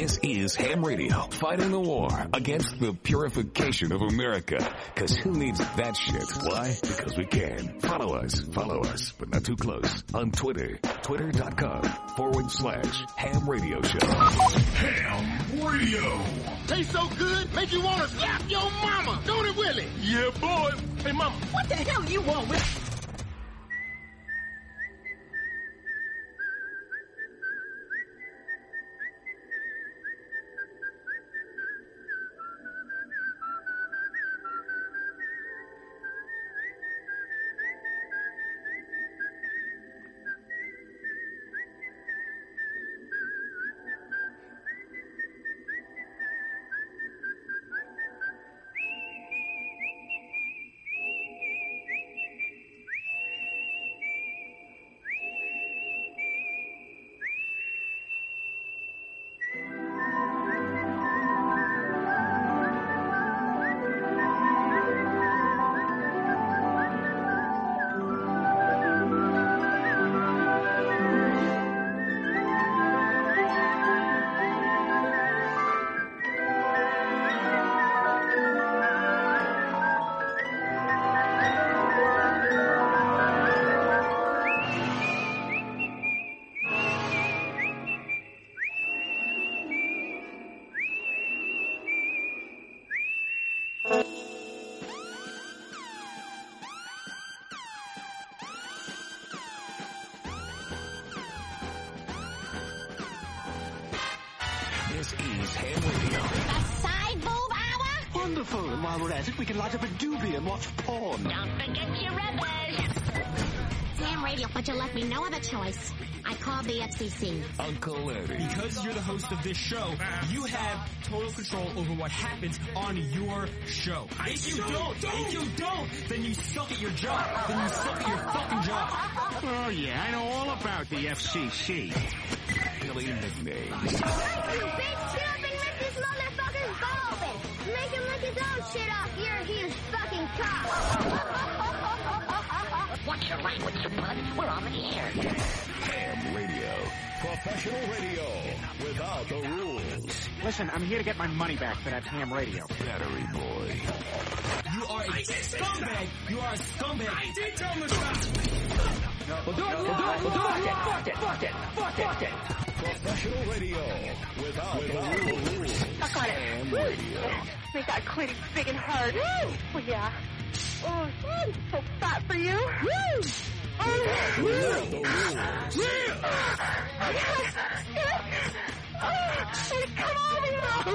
This is Ham Radio, fighting the war against the purification of America. Because who needs that shit? Why? Because we can. Follow us, but not too close. On Twitter, twitter.com/Ham Radio Show. Ham Radio. Tastes so good, make you want to slap your mama. Don't it, Willie? Yeah, boy. Hey, mama, what the hell you want with... This is Ham Radio. The side boob hour? Wonderful. And while we're at it, we can light up a doobie and watch porn. Don't forget your rubbers. Ham Radio, but you left me no other choice. I called the FCC. Uncle Eddie. Because you're the host of this show, you have total control over what happens on your show. If you don't, then you suck at your job. Then you suck at your fucking job. Oh, yeah, I know all about the FCC. Billy nickname. You bitch, get up and rip this motherfucker's butt open. Make him lick his own shit off your huge fucking cock. Watch your language, you bud. We're on the air. Ham Radio. Professional radio without the rules. Listen, I'm here to get my money back for that ham radio. Battery Boy. You are a scumbag. You are a scumbag. I did tell him to stop. Fuck it. Professional radio without the rules. Suck on it. Ham Radio. Make that clit big and hard. Woo! Oh, yeah. Oh, so fat for you. Woo! Without the rules. Come on!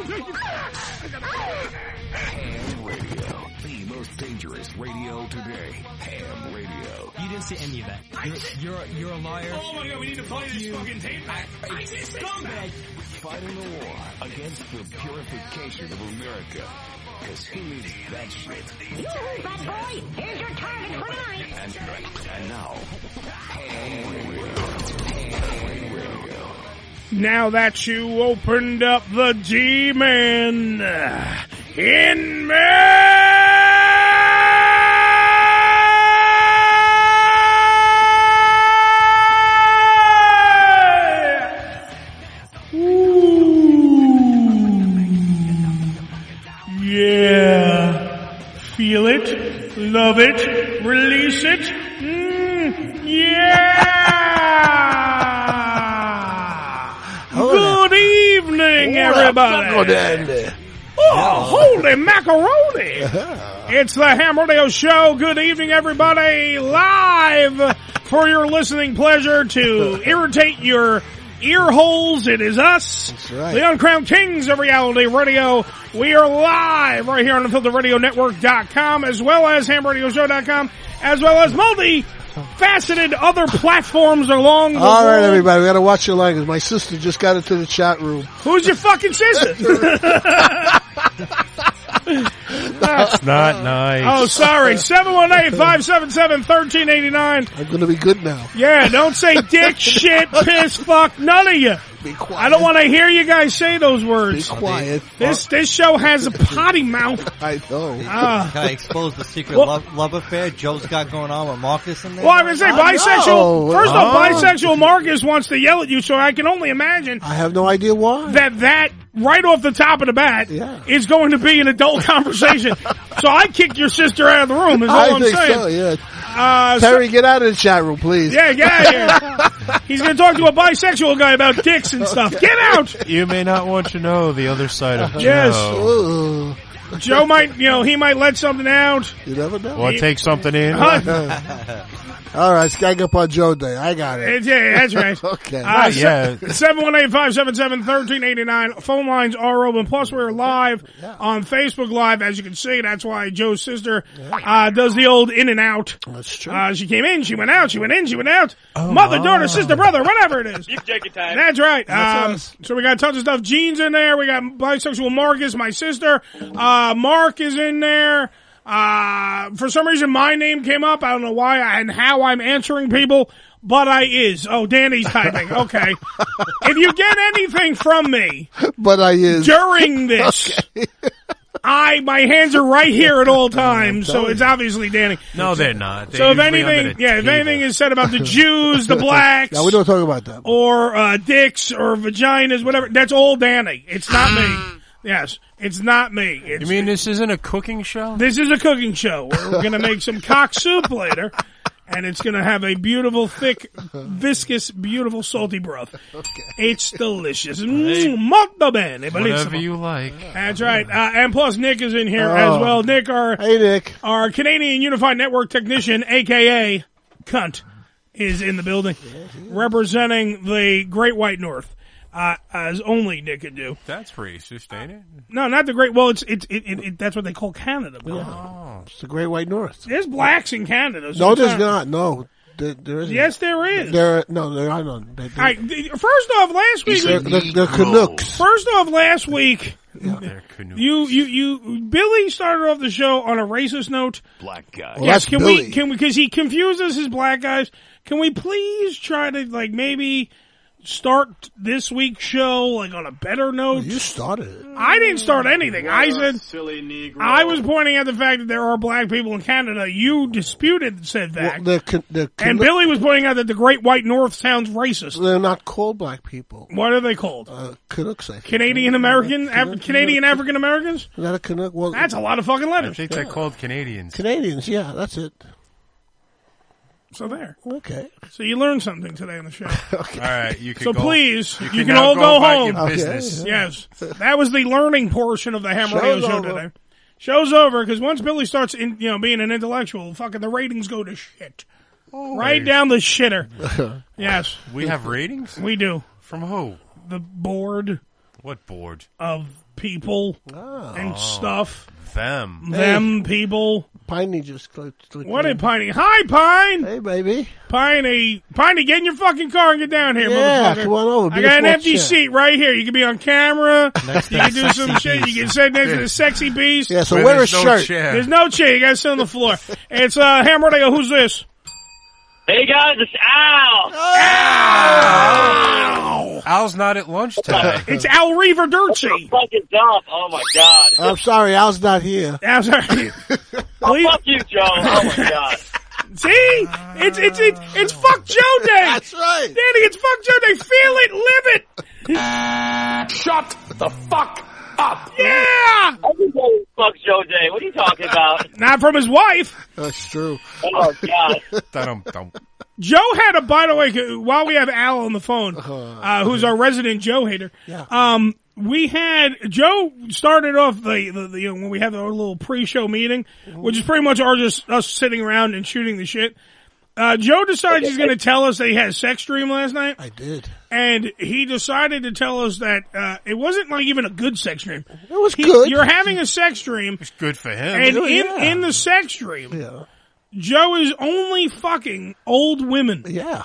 Ham Radio. The most dangerous radio today. Ham Radio. You didn't say any of that. You're a liar. Oh my god, we need to play this fucking tape back. A scumbag. Fighting the war against the purification of America. Because who needs that shit? Bad boy, here's your target for tonight. And now, Ham Radio. Ham Radio. Now that you opened up the demon in me. Yeah. Feel it, love it, release it. Yeah. Good evening, everybody. Oh, holy macaroni. It's the Ham Radio Show. Good evening, everybody. Live for your listening pleasure to irritate your ear holes. It is us, That's right. the Uncrowned Kings of Reality Radio. We are live right here on thefilterradionetwork.com, as well as hamradioshow.com, as well as multi-faceted other platforms along the All right, world. everybody, we got to watch your language. My sister just got into the chat room. Who's your fucking sister? That's not nice. Oh, sorry. 718-577-1389. I'm going to be good now. Yeah, don't say dick, shit, piss, fuck, none of you. Be quiet. I don't want to hear you guys say those words. Be quiet. This show has a potty mouth. I know. Can I expose the secret love affair Joe's got going on with Marcus in there? Well, I'm going to say bisexual. First off, bisexual Marcus wants to yell at you, so I can only imagine. I have no idea why. That right off the top of the bat is going to be an adult conversation. So I kick your sister out of the room, is all I'm saying. I think so, yeah. Terry, get out of the chat room, please. Yeah, get out of here. He's going to talk to a bisexual guy about dicks and stuff. Get out! You may not want to know the other side of Joe. Yes. Joe might, he might let something out. You never know. Or take something in. All right, gang up on Joe Day. I got it. Yeah, that's right. Okay. 718-577-1389. Phone lines are open. Plus, we're live on Facebook Live. As you can see, that's why Joe's sister does the old in and out. That's true. She came in, she went out, she went in, she went out. Mother, daughter, sister, brother, whatever it is. You take your time. That's right. So we got tons of stuff. Jean's in there. We got bisexual Marcus, my sister. Mark is in there. For some reason my name came up. I don't know why and how I'm answering people, but I is. Oh, Danny's typing. Okay. If you get anything from me, but I is during this, my hands are right here at all times, so it's obviously Danny. No, they're not. So if anything is said about the Jews, the blacks, no, we don't talk about that, or dicks or vaginas, whatever, that's all Danny. It's not me. Yes, it's not me. You mean this isn't a cooking show? This is a cooking show. We're going to make some cock soup later, and it's going to have a beautiful, thick, viscous, beautiful, salty broth. Okay. It's delicious. Molto bene. Whatever you like. That's right. And plus, Nick is in here as well. Nick, our Canadian Unified Network technician, a.k.a. Cunt, is in the building, representing the Great White North. As only Nick could do. That's racist, ain't it? No, not the Great. Well, it's that's what they call Canada. Yeah. It's the Great White North. There's blacks in Canada. So no, there's not. No, there isn't. Yes, there is. There are none. All right. First off, last week they're Canucks. First off, last week, you Billy started off the show on a racist note. Black guy. Well, yes, that's Billy. because he confused us as black guys. Can we please try to maybe start this week's show on a better note? Well, you started it. I didn't start anything. I said silly Negro. I was pointing out the fact that there are black people in Canada. You disputed said fact. Well, and Billy was pointing out that the Great White North sounds racist. They're not called black people. What are they called? Canucks, I think. Canadian American, Canadian African Americans? Is that a Canuck? Well, that's a lot of fucking letters. I think they're called Canadians. Canadians, yeah, that's it. So there. Okay. So you learned something today on the show. Okay. All right. You can so go, please, you can now all go home. Your business. Okay. Yes. That was the learning portion of the Ham Radio show today. Show's over because once Billy starts being an intellectual, fucking the ratings go to shit. Right down the shitter. Yes. We have ratings? We do. From who? The board. What board? Of people and stuff. Them people. Piney just clicked. What did Piney? Hi, Pine. Hey, baby. Piney, get in your fucking car and get down here, yeah, motherfucker. Come on over. I got an empty seat right here. You can be on camera. You can do some shit. You can sit next to the sexy beast. Yeah, so wear a shirt. There's no chair. You got to sit on the floor. It's Ham Radio. Who's this? Hey guys, it's Al. Ow! Al's not at lunch today. It's Al Riverdurci. Fucking dumb. Oh my god. I'm sorry, Al's not here. Al's not here. Fuck you, Joe. Oh my god. See? It's fuck Joe Day. That's right. Danny, it's fuck Joe Day. Feel it, live it. Shut the fuck up. Yeah. Everybody fucks Joe Day. What are you talking about? Not from his wife. That's true. Oh god. Joe had by the way, while we have Al on the phone, who's our resident Joe hater, Joe started off when we had our little pre-show meeting, which is pretty much just us sitting around and shooting the shit. Joe decided he's going to tell us that he had a sex dream last night. I did. And he decided to tell us that it wasn't even a good sex dream. It was good. You're having a sex dream. It's good for him. And in the sex dream, Joe is only fucking old women. Yeah.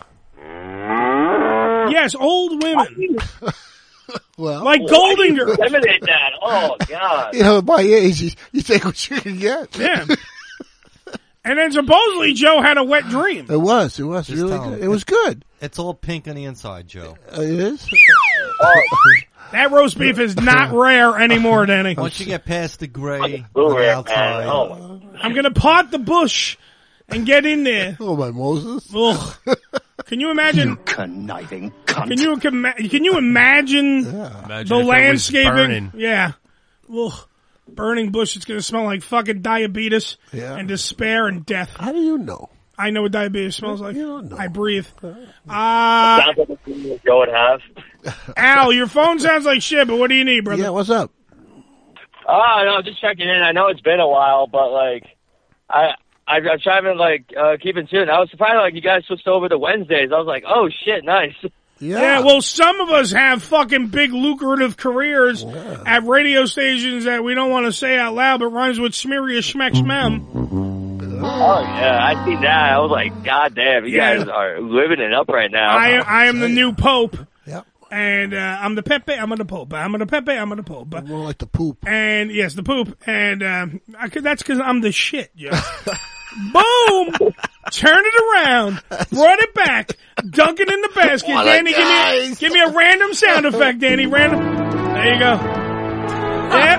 Yes, old women. Well, like Golden Girls. Eliminate that. Oh god. At my age, you take what you can get. Yeah. And then supposedly Joe had a wet dream. It was really good. It was good. It's all pink on the inside, Joe. It is? That roast beef is not rare anymore, Danny. Once you get past the gray Blue on the rare, outside. man. Oh. I'm going to pot the bush and get in there. Oh, my Moses. Ugh. Can you imagine? You conniving cunt. Can you imagine Imagine the if it was landscaping? burning. Yeah. Ugh. Burning bush. It's going to smell like fucking diabetes and despair and death. How do you know? I know what diabetes smells like. You don't know. I breathe. Sounds like a thing Joe would have. Al, your phone sounds like shit, but what do you need, brother? Yeah, what's up? Oh, no, just checking in. I know it's been a while, but, like, I'm trying to, like, keep in tune. I was surprised, like, you guys switched over to Wednesdays. I was like, oh, shit, nice. Yeah, well, some of us have fucking big lucrative careers at radio stations that we don't want to say out loud, but rhymes with smeary schmeck schmem. Oh, yeah, I seen that. I was like, God damn, you guys are living it up right now. I am the new Pope. Yep. And I'm the Pepe, I'm the Pope. I'm the Pepe, I'm the Pope. More like the poop. And, yes, the poop. And that's because I'm the shit, yo. Boom! Turn it around. Run it back. Dunk it in the basket. Danny, give me a random sound effect, Danny. Random. There you go. Yep.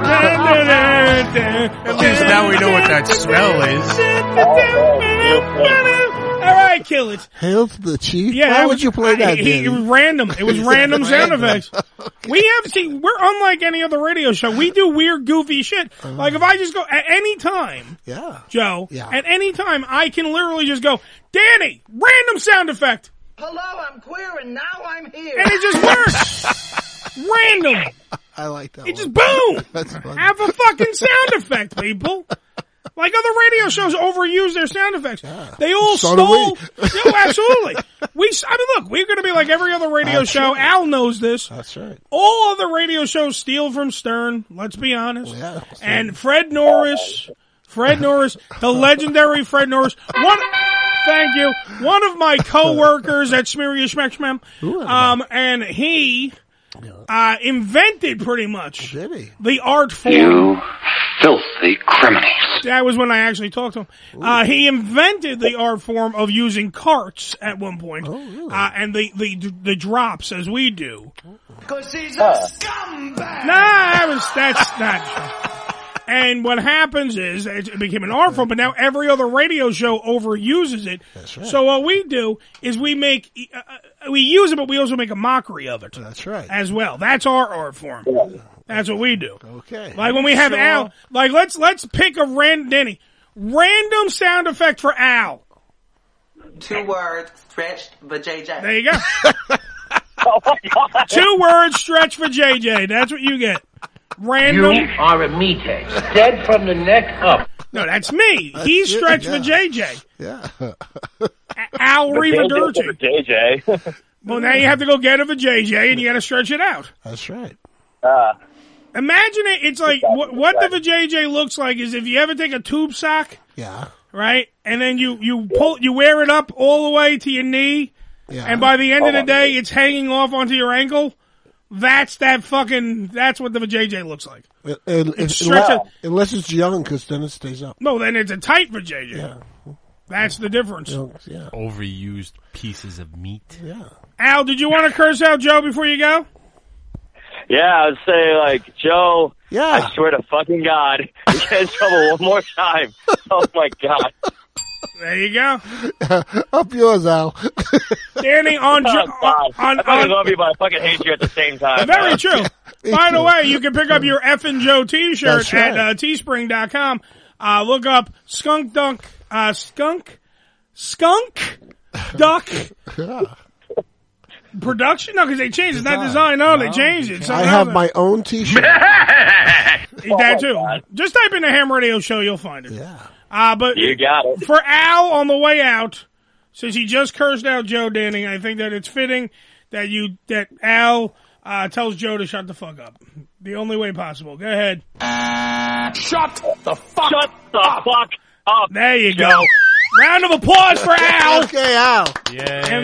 At least now we know what that smell is. All right, kill it. Hail to the chief? Yeah, Why would you play that, Danny? It was random. It was random sound effects. We're unlike any other radio show. We do weird, goofy shit. Like if I just go at any time, Joe, at any time, I can literally just go, Danny, random sound effect. Hello, I'm queer and now I'm here. And it just works. Random. I like that. It just boom. That's funny. Have a fucking sound effect, people. Like other radio shows overuse their sound effects. Yeah. They all So stole. No, absolutely. Look, we're going to be like every other radio show. Right. Al knows this. That's right. All other radio shows steal from Stern. Let's be honest. Yeah, and Fred Norris, the legendary Fred Norris. Thank you. One of my coworkers at Smeary Schmeck and he invented pretty much the art form. You filthy criminals. That was when I actually talked to him. He invented the art form of using carts at one point. Oh, really? And the drops as we do. Because he's a scumbag. That's not true. And what happens is it became an art form, but now every other radio show overuses it. That's right. So what we do is we use it, but we also make a mockery of it. That's right. As well. That's our art form. That's what we do. Okay. Like when we have Al, like let's pick a random random sound effect for Al. 2 words, stretched for JJ. There you go. 2 words, stretch for JJ. That's what you get. Random. You are a meathead. Dead from the neck up. No, that's me. He's stretched for JJ. Yeah. Al Rivaderci. JJ. Well, now you have to go get it for JJ, and you got to stretch it out. That's right. Imagine it. It's like what the vajayjay looks like is if you ever take a tube sock, right, and then you wear it up all the way to your knee, and by the end of the day, it's hanging off onto your ankle. That's what the vajayjay looks like. Unless it's young, because then it stays up. No, then it's a tight vajayjay. Yeah. That's the difference. Yeah. Overused pieces of meat. Yeah. Al, did you want to curse out Joe before you go? Yeah, I would say, like, Joe, I swear to fucking God, you get in trouble one more time. Oh, my God. There you go. Up yours, Al. Danny, I fucking love you, but I fucking hate you at the same time. Very man. true. By the way, you can pick up your Effin' Joe t-shirt at teespring.com. Look up Skunk Duck Production? No, because they changed it. It's not design. No, they changed it. I have my own t-shirt. That too. Just type in the Ham Radio Show, you'll find it. Yeah. But you got it. For Al on the way out, since he just cursed out Joe Danning, I think that it's fitting that Al tells Joe to shut the fuck up. The only way possible. Go ahead. Shut the fuck up. There you go. Round of applause for Al. Okay, Al.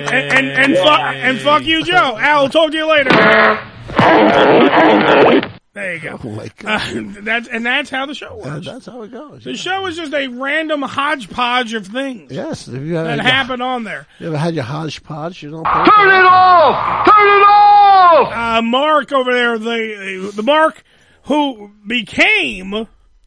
Yeah. And fuck you, Joe. Al, talk to you later. There you go. Oh my God. That's how the show works. That's how it goes. The show is just a random hodgepodge of things. Yes. That happen on there. You ever had your hodgepodge? You don't Turn it off! Turn it off! Mark over there, the Mark who became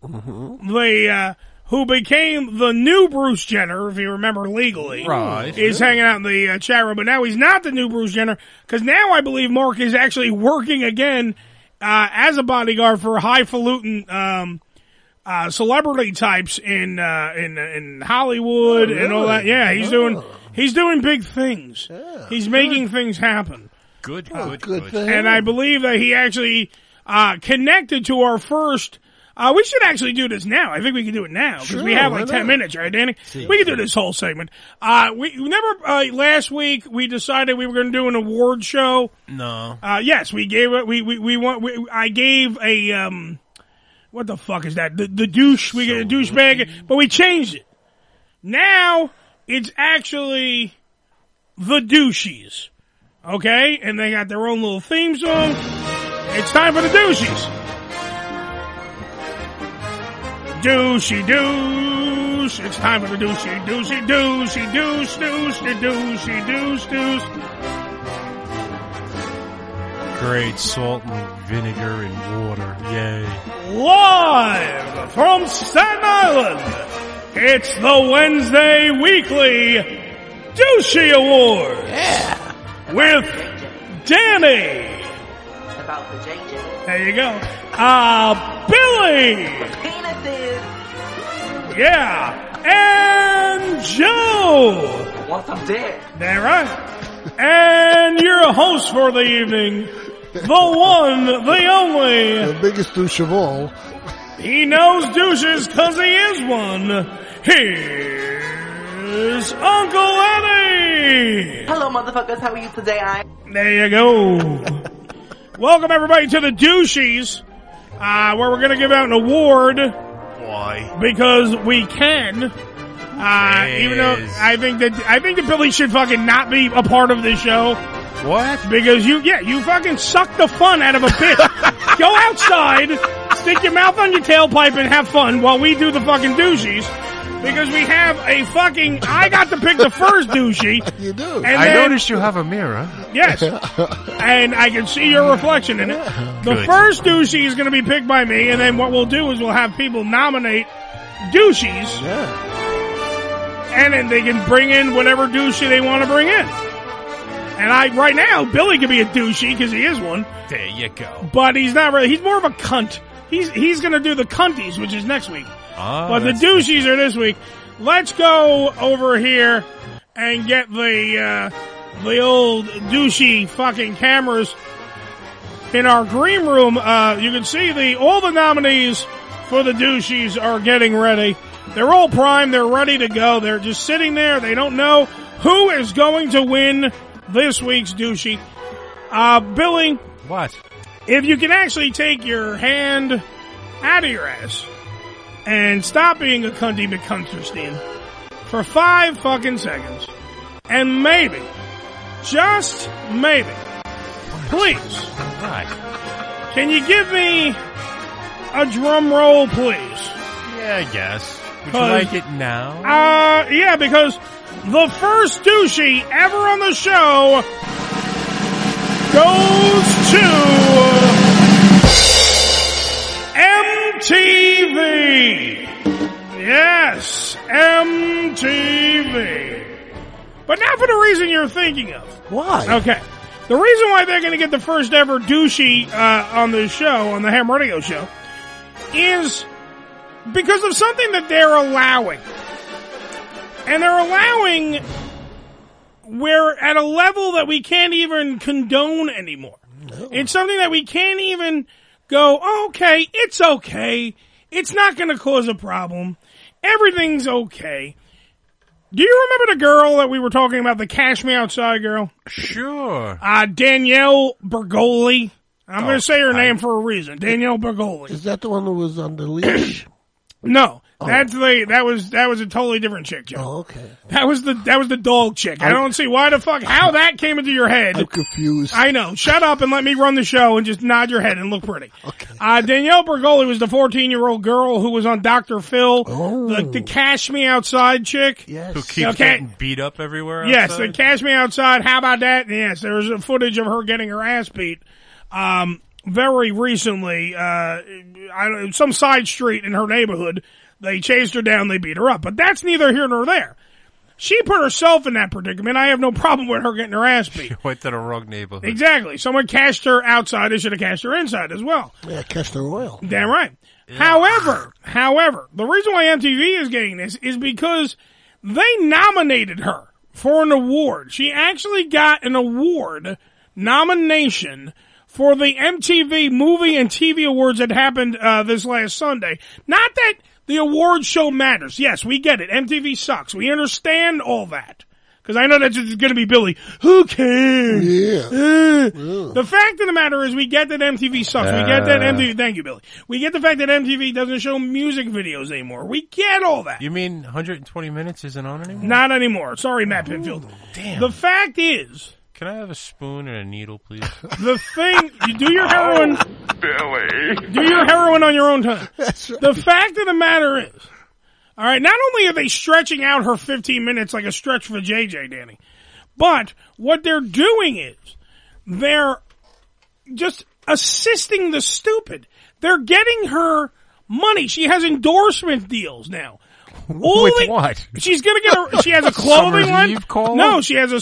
the new Bruce Jenner, if you remember legally, right? Is hanging out in the chat room, but now he's not the new Bruce Jenner because now I believe Mark is actually working again as a bodyguard for highfalutin celebrity types in Hollywood and all that. Yeah, he's doing big things. Yeah, he's making things happen. Good thing. And I believe that he actually connected to our first. We should actually do this now. I think we can do it now because we have like 10 minutes, right, Danny? We can do this whole segment. Last week we decided we were going to do an award show. No. Yes, we gave it. I gave a what the fuck is that? The douche. We get a douchebag, but we changed it. Now it's actually the douchies. Okay, and they got their own little theme song. It's time for the douchies. Douchey douche. It's time for the douchey douchey douchey douche douchey douchey douche douche. Great salt and vinegar and water. Yay. Live from Staten Island, it's the Wednesday Weekly Douchey Award. Yeah. With Danny. About the JJ. There you go. Billy. Penises. Yeah. And Joe. Once I'm dead. That's right. And your host for the evening, the one, the only. The biggest douche of all. He knows douches because he is one. Here's Uncle Eddie. Hello, motherfuckers. How are you today? There you go. Welcome, everybody, to the Douchies, where we're going to give out an award. Why? Because we can. Even though I think that Billy should fucking not be a part of this show. What? Because you fucking suck the fun out of a bitch. Go outside, stick your mouth on your tailpipe and have fun while we do the fucking douchies. Because we have a fucking, I got to pick the first douchey. You do. And I noticed you have a mirror. Yes. And I can see your reflection in it. The Good. first douchey is going to be picked by me, and then what we'll do is we'll have people nominate douchies. Yeah. And then they can bring in whatever douchey they want to bring in. And right now, Billy could be a douchey because he is one. There you go. But he's not really, he's more of a cunt. He's going to do the cunties, which is next week. But the douchies are this week. Let's go over here and get the old douchey fucking cameras in our green room. You can see all the nominees for the douchies are getting ready. They're all primed. They're ready to go. They're just sitting there. They don't know who is going to win this week's douchey. Billy. What? If you can actually take your hand out of your ass and stop being a cunty McCunterstein for 5 fucking seconds. And maybe, just maybe, please, Right. can you give me a drum roll, please? Yeah, I guess. Would you like it now? Yeah, because the first douchey ever on the show goes to MTV. Yes, MTV. But not for the reason you're thinking of. Why? Okay. The reason why they're going to get the first ever douchey on the show, on the Ham Radio Show, is because of something that they're allowing. And they're allowing we're at a level that we can't even condone anymore. No. It's something that we can't even go, oh, okay, it's okay. It's not going to cause a problem. Everything's okay. Do you remember the girl that we were talking about, the Cash Me Outside girl? Sure. Danielle Bergoli. I'm going to say her name for a reason. Danielle Bergoli. Is that the one who was on the leash? No. That was a totally different chick, Joe. Oh, okay. That was the dog chick. I don't see why the fuck how that came into your head. I'm confused. I know. Shut up and let me run the show and just nod your head and look pretty. Okay. Danielle Bergoli was the 14-year-old girl who was on Dr. Phil, the Cash Me Outside chick. Yes. Who keeps getting beat up everywhere. Yes, outside? the Cash Me Outside. How about that? Yes, there was footage of her getting her ass beat. Very recently, some side street in her neighborhood. They chased her down, they beat her up. But that's neither here nor there. She put herself in that predicament. I have no problem with her getting her ass beat. She went to the wrong neighborhood. Exactly. Someone cashed her outside. They should have cashed her inside as well. Yeah, cashed her oil. Damn right. Yeah. However, the reason why MTV is getting this is because they nominated her for an award. She actually got an award nomination for the MTV Movie and TV Awards that happened this last Sunday. Not that the award show matters. Yes, we get it. MTV sucks. We understand all that. Because I know that's going to be Billy. Who cares? Yeah. The fact of the matter is we get that MTV sucks. We get that MTV... Thank you, Billy. We get the fact that MTV doesn't show music videos anymore. We get all that. You mean 120 Minutes isn't on anymore? Not anymore. Sorry, Matt Pinfield. Damn. The fact is... Can I have a spoon and a needle, please? The thing... You do your heroin... Billy. Do your heroin on your own time. That's right. The fact of the matter is... All right, not only are they stretching out her 15 minutes like a stretch for JJ, Danny, but what they're doing is they're just assisting the stupid. They're getting her money. She has endorsement deals now. With what? She's gonna get her. She has a clothing line. Eve call? No, she has a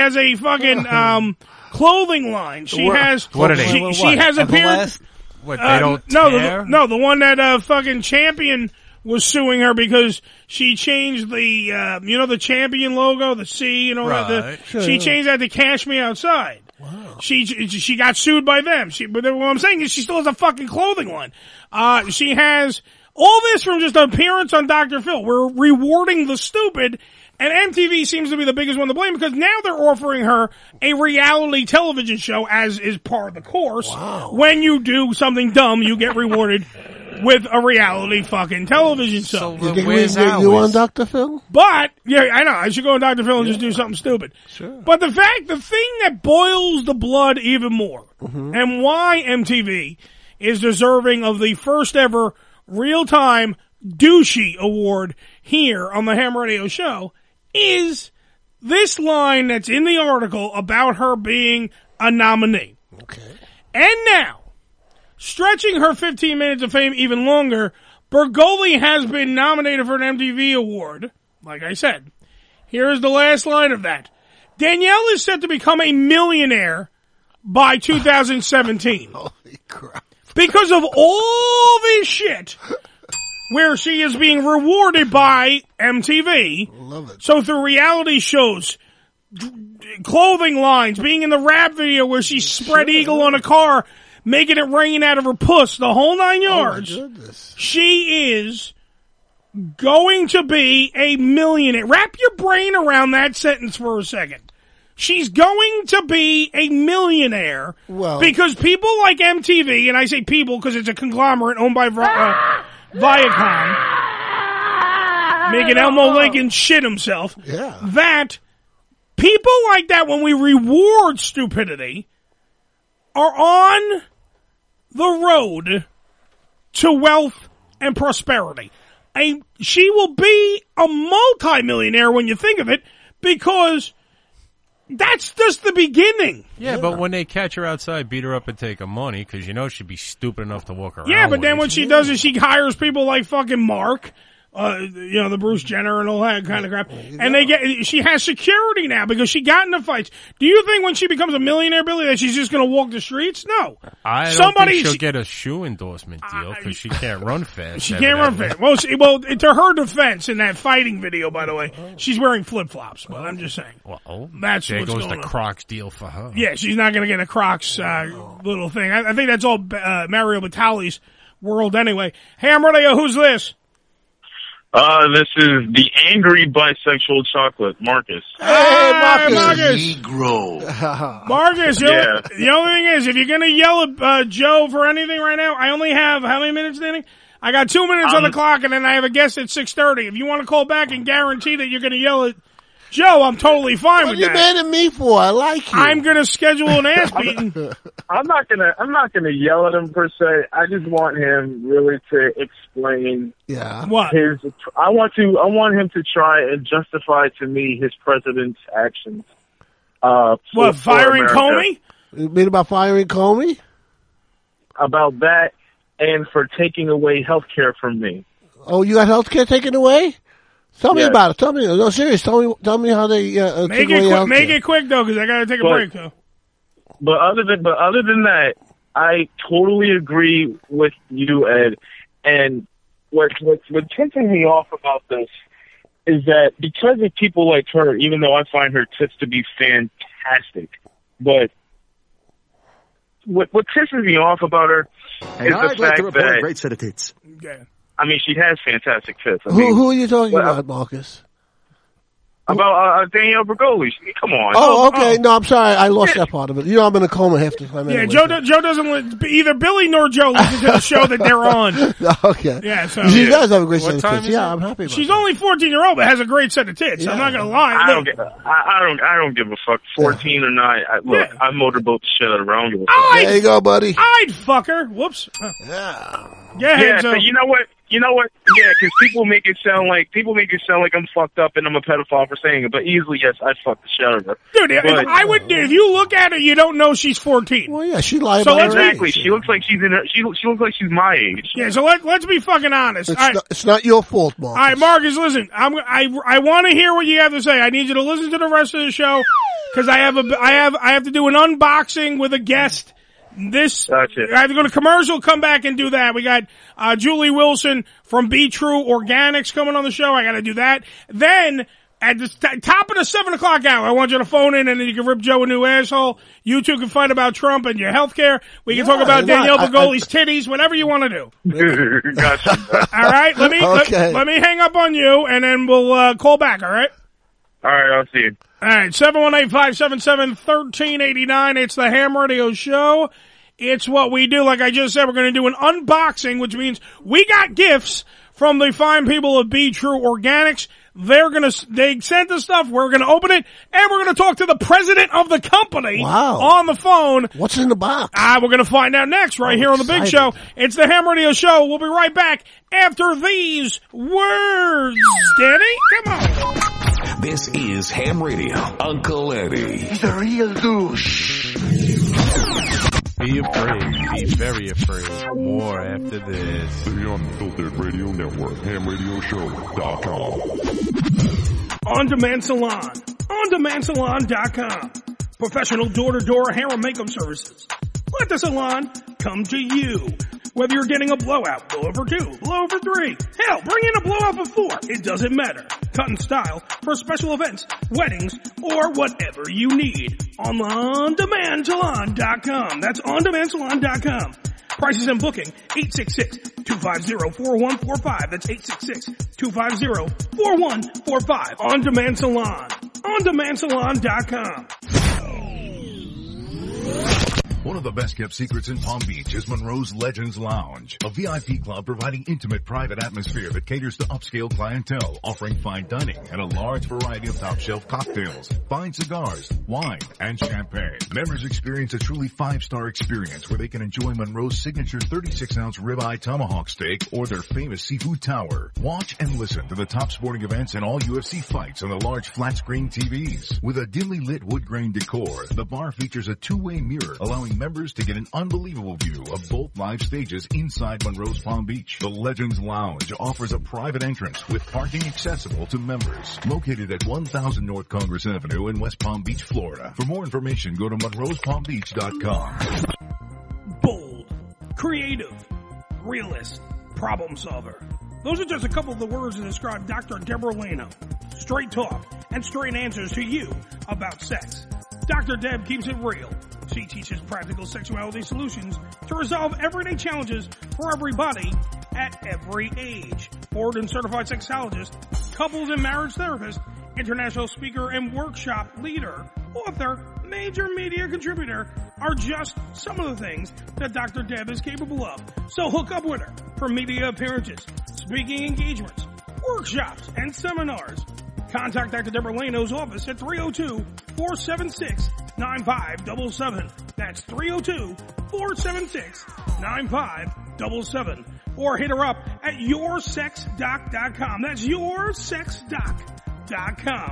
fucking clothing line. She has. What are they? She has appeared. What they don't tear? The one that fucking Champion was suing her because she changed the the Champion logo, the C, Right. She changed that to Cash Me Outside. Wow. She got sued by them. But what I'm saying is she still has a fucking clothing line. She has all this from just an appearance on Dr. Phil. We're rewarding the stupid, and MTV seems to be the biggest one to blame because now they're offering her a reality television show as is part of the course. Wow. When you do something dumb, you get rewarded with a reality fucking television show. You think we get you on Dr. Phil? But, yeah, I know, I should go on Dr. Phil and just do something stupid. Sure. But the thing that boils the blood even more, and why MTV is deserving of the first ever real-time douchey award here on the Ham Radio Show, is this line that's in the article about her being a nominee. Okay. And now, stretching her 15 minutes of fame even longer, Bergoli has been nominated for an MTV award. Like I said, here is the last line of that. Danielle is set to become a millionaire by 2017. Holy crap. Because of all this shit where she is being rewarded by MTV. Love it. So through reality shows, clothing lines, being in the rap video where she spread eagle on a car, making it rain out of her puss, the whole 9 yards. Oh my goodness. She is going to be a millionaire. Wrap your brain around that sentence for a second. She's going to be a millionaire because people like MTV, and I say people because it's a conglomerate owned by Viacom, making Elmo Lincoln shit himself, that people like that, when we reward stupidity, are on the road to wealth and prosperity. She will be a multimillionaire when you think of it, because that's just the beginning. Yeah, but when they catch her outside, beat her up and take her money, because she'd be stupid enough to walk around. Yeah, but then what she does is she hires people like fucking Mark, the Bruce Jenner and all that kind of crap. And she has security now because she got into fights. Do you think when she becomes a millionaire, Billy, that she's just going to walk the streets? No. I don't think she'll get a shoe endorsement deal because she can't run fast. She can't run fast. Well, to her defense, in that fighting video, by the way, she's wearing flip-flops, but I'm just saying. Well, that's there what's goes going the on. Crocs deal for her. Yeah, she's not going to get a Crocs little thing. I think that's all Mario Batali's world anyway. Hey, I'm Radio. Who's this? This is the angry bisexual chocolate, Marcus. Hey, Marcus. Negro. Marcus, the only thing is, if you're going to yell at Joe for anything right now, I only have, how many minutes, Danny? I got 2 minutes on the clock, and then I have a guest at 6:30. If you want to call back and guarantee that you're going to yell at Joe, I'm totally fine with that. What are you mad at me for? I like you. I'm going to schedule an ass beating. I'm not gonna yell at him per se. I just want him really to explain. Yeah. What? I want him to try and justify to me his president's actions. Firing Comey? You mean about firing Comey? About that, and for taking away health care from me. Oh, you got health care taken away? Tell me about it. Tell me. No, serious. Tell me how they make it quick. Make it quick though, because I got to take a break though. But other than that, I totally agree with you, Ed. And what pisses me off about this is that because of people like her, even though I find her tits to be fantastic, but what pisses me off about her is the fact that great set of tits. Okay. I mean, she has fantastic tits. Who are you talking about, Marcus? About Danielle Bergoli. Come on. Oh, okay. No, I'm sorry. I lost that part of it. You know, I'm in a coma half the time. Yeah, anyway, Joe doesn't. Either Billy nor Joe listen to the show that they're on. Okay. Yeah, so she does have a great set of tits. Yeah, I'm happy about She's that. only 14-year-old, but has a great set of tits. Yeah. I'm not gonna lie. I don't give a fuck. 14 or not. I motorboat the shit out of her. I don't give a fuck. There you go, buddy. I'd fuck her. Whoops. Yeah. So you know what? Yeah, because people make it sound like I'm fucked up and I'm a pedophile for saying it. But easily, yes, I'd fuck the shit out of her. Dude, if you look at her, you don't know she's 14. Well, yeah, she lied about her exactly. age. She looks like she looks like she's my age. Yeah, so let's be fucking honest. It's not your fault, Marcus. All right, Marcus, listen. I want to hear what you have to say. I need you to listen to the rest of the show because I have to do an unboxing with a guest. I have to go to commercial, come back and do that. We got Julie Wilson from Be True Organics coming on the show. I got to do that. Then at the top of the 7 o'clock hour, I want you to phone in and then you can rip Joe a new asshole. You two can fight about Trump and your health care. We can talk about Danielle Bergoli's titties, whatever you want to do. Gotcha. All right, let me hang up on you and then we'll call back. All right. All right, I'll see you. All right, 718-577-1389. It's the Ham Radio Show. It's what we do. Like I just said, we're going to do an unboxing, which means we got gifts from the fine people of Be True Organics. They sent us stuff. We're going to open it, and we're going to talk to the president of the company on the phone. What's in the box? We're going to find out next right here on the Big Show. It's the Ham Radio Show. We'll be right back after these words. Danny, come on. This is Ham Radio. Uncle Eddie. He's a real douche. Be afraid. Be very afraid. More after this. The Unfiltered Radio Network. HamRadioShow.com. On-Demand Salon. OnDemandSalon.com. Professional door-to-door hair and makeup services. Let the salon come to you. Whether you're getting a blowout, blowout for 2, blowout for 3, hell, bring in a blowout for 4. It doesn't matter. Cut and style for special events, weddings, or whatever you need. On OnDemandSalon.com. That's OnDemandSalon.com. Prices and booking, 866-250-4145. That's 866-250-4145. On Demand Salon. OnDemandSalon.com. One of the best-kept secrets in Palm Beach is Monroe's Legends Lounge, a VIP club providing intimate private atmosphere that caters to upscale clientele, offering fine dining and a large variety of top-shelf cocktails, fine cigars, wine, and champagne. Members experience a truly 5-star experience where they can enjoy Monroe's signature 36-ounce ribeye tomahawk steak or their famous seafood tower. Watch and listen to the top sporting events and all UFC fights on the large flat-screen TVs. With a dimly lit wood grain decor, the bar features a two-way mirror, allowing members to get an unbelievable view of both live stages inside Monroe's Palm Beach. The Legends Lounge offers a private entrance with parking accessible to members. Located at 1000 North Congress Avenue in West Palm Beach, Florida. For more information, go to monroespalmbeach.com. Bold, creative, realist, problem solver. Those are just a couple of the words that describe Dr. Deborah Lano. Straight talk and straight answers to you about sex. Dr. Deb keeps it real. She teaches practical sexuality solutions to resolve everyday challenges for everybody at every age. Board and certified sexologist, couples and marriage therapist, international speaker and workshop leader, author, major media contributor are just some of the things that Dr. Deb is capable of. So hook up with her for media appearances, speaking engagements, workshops, and seminars. Contact Dr. Deborah Lano's office at 302-476-9577. That's 302-476-9577. Or hit her up at yoursexdoc.com. That's yoursexdoc.com.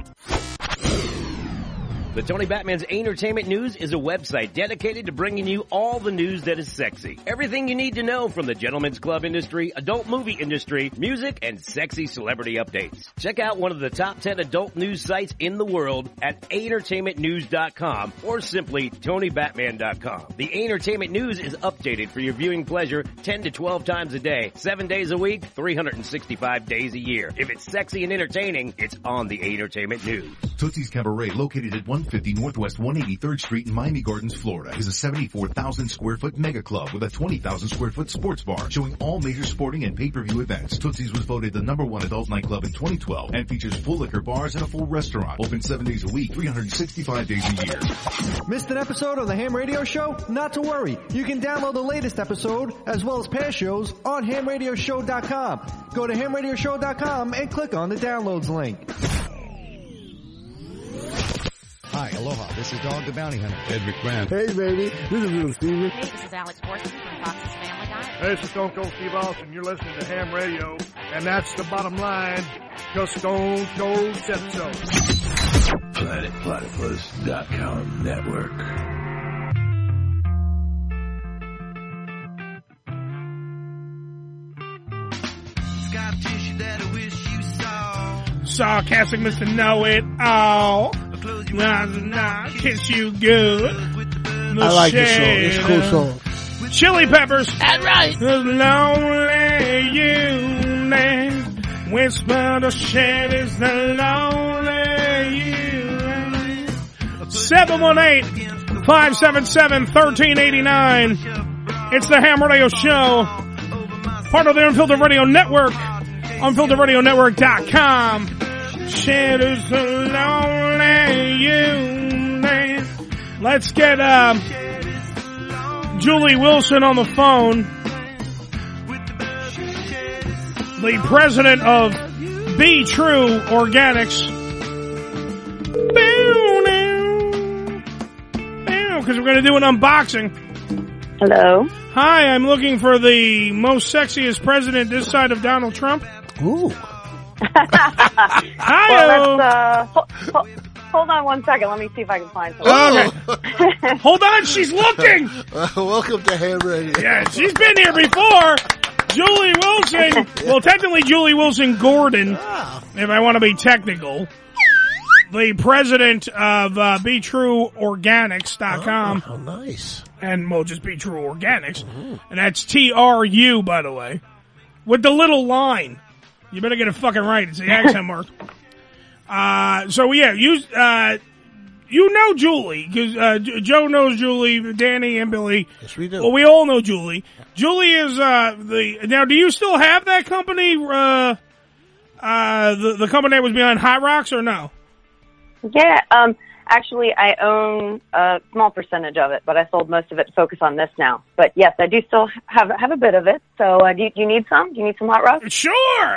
The Tony Batman's Entertainment News is a website dedicated to bringing you all the news that is sexy. Everything you need to know from the gentleman's club industry, adult movie industry, music, and sexy celebrity updates. Check out one of the top 10 adult news sites in the world at entertainmentnews.com or simply TonyBatman.com. The Entertainment News is updated for your viewing pleasure 10 to 12 times a day, 7 days a week, 365 days a year. If it's sexy and entertaining, it's on the Entertainment News. Tootsie's Cabaret, located at 150 Northwest 183rd Street in Miami Gardens, Florida, is a 74,000 square foot mega club with a 20,000 square foot sports bar showing all major sporting and pay-per-view events. Tootsie's was voted the #1 adult nightclub in 2012 and features full liquor bars and a full restaurant. Open 7 days a week, 365 days a year. Missed an episode of the Ham Radio Show? Not to worry. You can download the latest episode as well as past shows on hamradioshow.com. Go to hamradioshow.com and click on the downloads link. Hi, aloha. This is Dog the Bounty Hunter. Ed McMahon. Hey, baby. This is Little Steven. Hey, this is Alex Borson from Fox's Family Guy. Hey, this is Stone Cold Steve Austin. You're listening to Ham Radio, and that's the bottom line, because Stone Cold said so. PlanetPlatypus.com Network. Scar tissue that I wish you saw. Sarcastic Mr. Know-It-All. Nah, kiss you good. I like this song. It's a cool song. Chili Peppers. That's right. Lonely unit. Whisper the shed is the lonely unit. 718-577-1389. It's the Ham Radio Show. Part of the Unfiltered Radio Network. UnfilteredRadioNetwork.com. Shed is the lonely unit. Let's get Julie Wilson on the phone, the president of Be True Organics. Because we're going to do an unboxing. Hello. Hi, I'm looking for the most sexiest president this side of Donald Trump. Ooh. Hi. Well, hold on one second. Let me see if I can find something. Okay. Hold on. She's looking. Welcome to Ham Radio. Yeah, she's been here before. Julie Wilson. Well, technically Julie Wilson Gordon, if I want to be technical. The president of BeTrueOrganics.com. Oh, how nice. And, well, just Be True Organics. Mm-hmm. And that's TRU, by the way. With the little line. You better get it fucking right. It's the accent mark. So, yeah, you know Julie, because Joe knows Julie, Danny, and Billy. Yes, we do. Well, we all know Julie. Julie is now, do you still have that company, the company that was behind Hot Rocks, or no? Yeah, actually, I own a small percentage of it, but I sold most of it to focus on this now. But yes, I do still have a bit of it. So, do you need some? Do you need some Hot Rocks? Sure.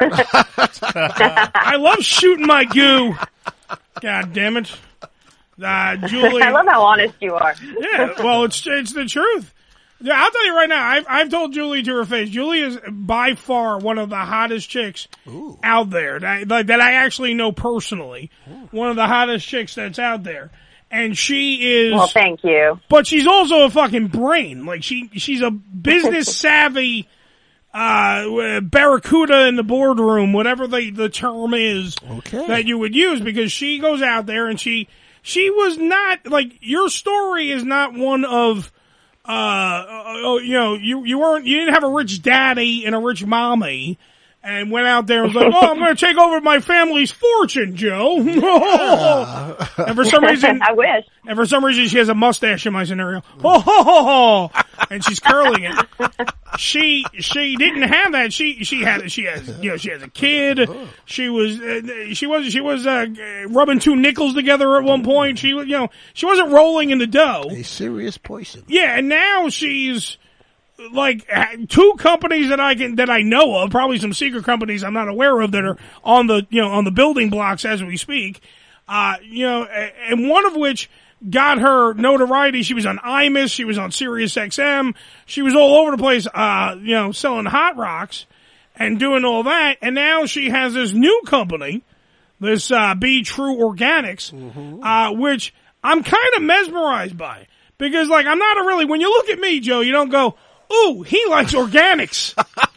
I love shooting my goo. God damn it, Julie. I love how honest you are. Yeah, well, it's the truth. Yeah, I'll tell you right now, I've told Julie to her face, Julie is by far one of the hottest chicks out there that I actually know personally. Ooh. One of the hottest chicks that's out there. And she is... Well, thank you. But she's also a fucking brain. Like, she's a business savvy, barracuda in the boardroom, whatever the term is that you would use, because she goes out there and she was not, like, your story is not one of... you didn't have a rich daddy and a rich mommy, and went out there and was like, "Oh, I'm going to take over my family's fortune, Joe." And for some reason, I wish. And for some reason, she has a mustache in my scenario. And she's curling it. She didn't have that. She has a kid. She was rubbing two nickels together at one point. She wasn't rolling in the dough. A serious poison. Yeah, and now she's like two companies that I know of, probably some secret companies I'm not aware of that are on the building blocks as we speak. And one of which got her notoriety. She was on Imus. She was on Sirius XM. She was all over the place, selling hot rocks and doing all that. And now she has this new company, this Be True Organics, which I'm kind of mesmerized by. Because, like, I'm not when you look at me, Joe, you don't go, ooh, he likes organics.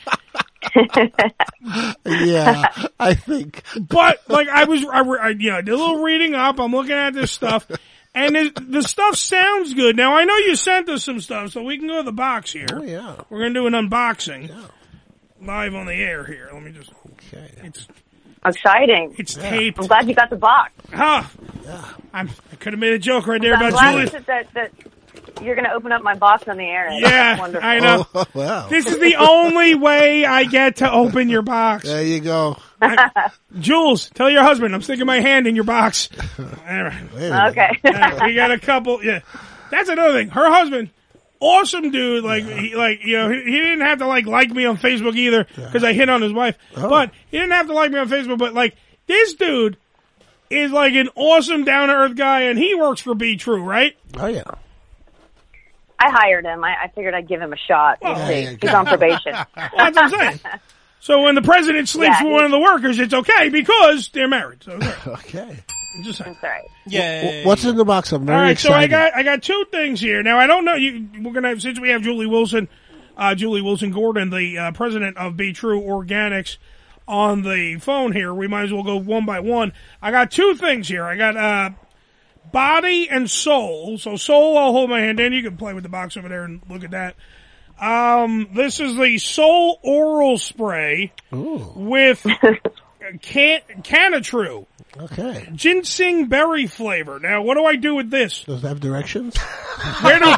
Yeah, I think. But, like, I did a little reading up. I'm looking at this stuff. And the stuff sounds good. Now, I know you sent us some stuff, so we can go to the box here. Oh, yeah. We're going to do an unboxing live on the air here. Let me just... Okay. It's exciting. It's taped. I'm glad you got the box. I could have made a joke right there about Julie. Julie. That you're going to open up my box on the air. Yeah, That's wonderful. I know. Oh, wow. This is the only way I get to open your box. There you go. Jules, tell your husband I'm sticking my hand in your box. All right. Okay. We got a couple. Yeah, that's another thing. Her husband, awesome dude. Like he didn't have to like me on Facebook either because I hit on his wife. Oh. But he didn't have to like me on Facebook. But like this dude is like an awesome down to earth guy, and he works for Be True, right? Oh yeah. I hired him. I figured I'd give him a shot. He's on probation. Well, that's what I'm saying. So when the president sleeps with one of the workers, it's okay because they're married. So okay. I'm just saying. That's right. Yeah. What's in the box? I'm very All right, excited. so I got two things here. Now I don't know. We're gonna since we have Julie Wilson Gordon, the president of Be True Organics, on the phone here. We might as well go one by one. I got two things here. I got body and soul. So soul, I'll hold my hand in. You can play with the box over there and look at that. This is the Soul Oral Spray with Canatrue. Okay. Ginseng berry flavor. Now, what do I do with this? Does it have directions? Where do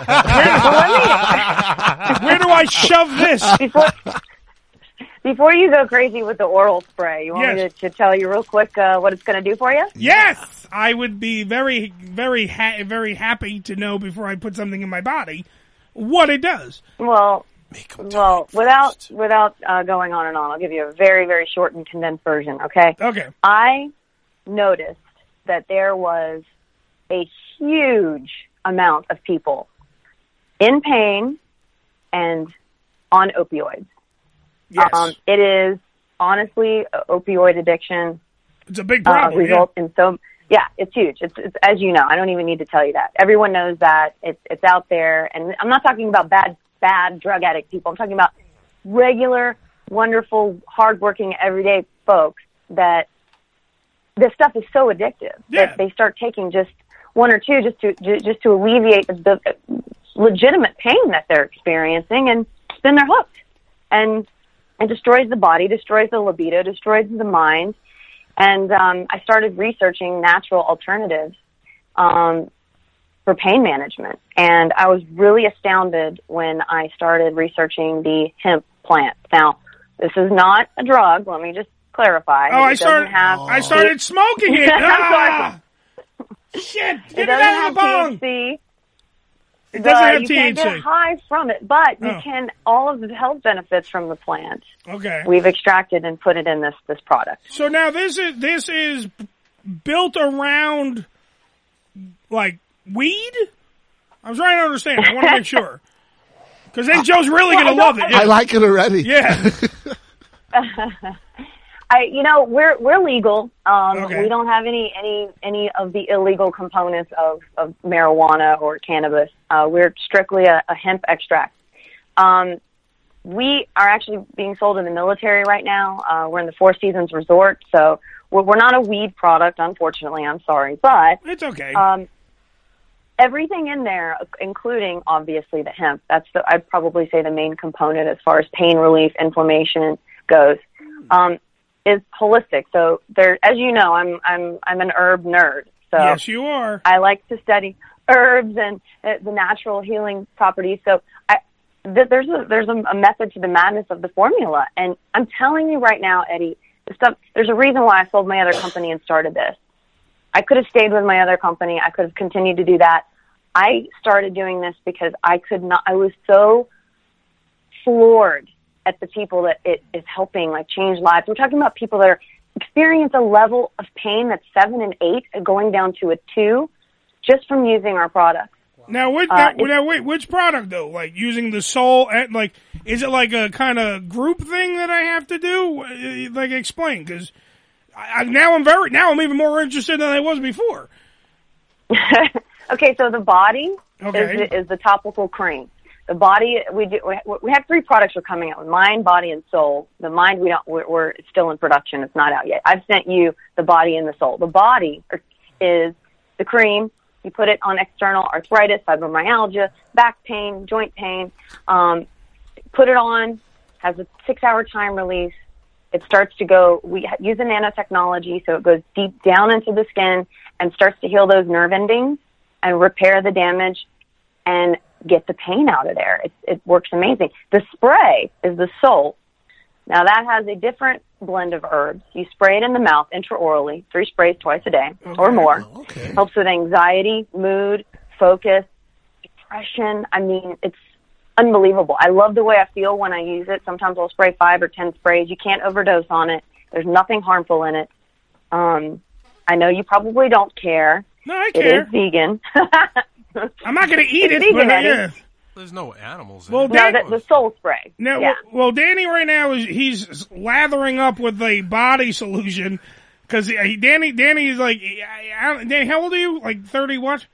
I shove this? Before you go crazy with the oral spray, you want me to tell you real quick what it's going to do for you? Yes! I would be very, very, very happy to know before I put something in my body what it does. Well, without going on and on, I'll give you a very, very short and condensed version, okay? Okay. I noticed that there was a huge amount of people in pain and on opioids. Yes. It is honestly opioid addiction. It's a big problem. It's huge. It's as you know. I don't even need to tell you that. Everyone knows that it's out there, and I'm not talking about bad drug addict people. I'm talking about regular, wonderful, hardworking, everyday folks that this stuff is so addictive that they start taking just one or two just to alleviate the legitimate pain that they're experiencing, and then they're hooked. And it destroys the body, destroys the libido, destroys the mind. And I started researching natural alternatives for pain management. And I was really astounded when I started researching the hemp plant. Now, this is not a drug. Let me just clarify. Oh, I started smoking it. Shit! Get it out of the bong. THC. It doesn't have you THC. can't get high from it, but you can, all of the health benefits from the plant. Okay. We've extracted and put it in this product. So now this is built around like weed? I'm trying to understand. I want to make sure. Because then Joe's really going to love it. I like it already. Yeah. We're legal. Okay. We don't have any of the illegal components of marijuana or cannabis. We're strictly a hemp extract. We are actually being sold in the military right now. We're in the Four Seasons Resort, so we're not a weed product, unfortunately. I'm sorry, but it's okay. Everything in there, including obviously the hemp. I'd probably say the main component as far as pain relief, inflammation goes. is holistic. So there, as you know, I'm an herb nerd. So yes, you are. I like to study herbs and the natural healing properties. So there's a method to the madness of the formula. And I'm telling you right now, Eddie, there's a reason why I sold my other company and started this. I could have stayed with my other company. I could have continued to do that. I started doing this because I was so floored at the people that it is helping, like, change lives. We're talking about people that experience a level of pain that's 7 and 8, going down to a 2, just from using our products. Now, wait, which product though? Like using the soul, like, is it like a kind of group thing that I have to do? Like, explain, because now I'm even more interested than I was before. Okay, so the body is the topical cream. The body, we have 3 products we're coming out with: mind, body, and soul. The mind, we're still in production. It's not out yet. I've sent you the body and the soul. The body is the cream. You put it on external arthritis, fibromyalgia, back pain, joint pain. Put it on, has a 6-hour time release. It starts to go, we use a nanotechnology, so it goes deep down into the skin and starts to heal those nerve endings and repair the damage and get the pain out of there. It works amazing. The spray is the soul. Now that has a different blend of herbs. You spray it in the mouth intraorally, 3 sprays twice a day or more. Helps with anxiety, mood, focus, depression. I mean, it's unbelievable. I love the way I feel when I use it. Sometimes I'll spray 5 or 10 sprays. You can't overdose on it. There's nothing harmful in it. I know you probably don't care. No, I care. It is vegan. I'm not going to eat it, vegan, but yeah. There's no animals in well, it. No, the soul spray. No, yeah. Well, Danny right now he's lathering up with a body solution because Danny is like, Danny, how old are you? Like 30 what?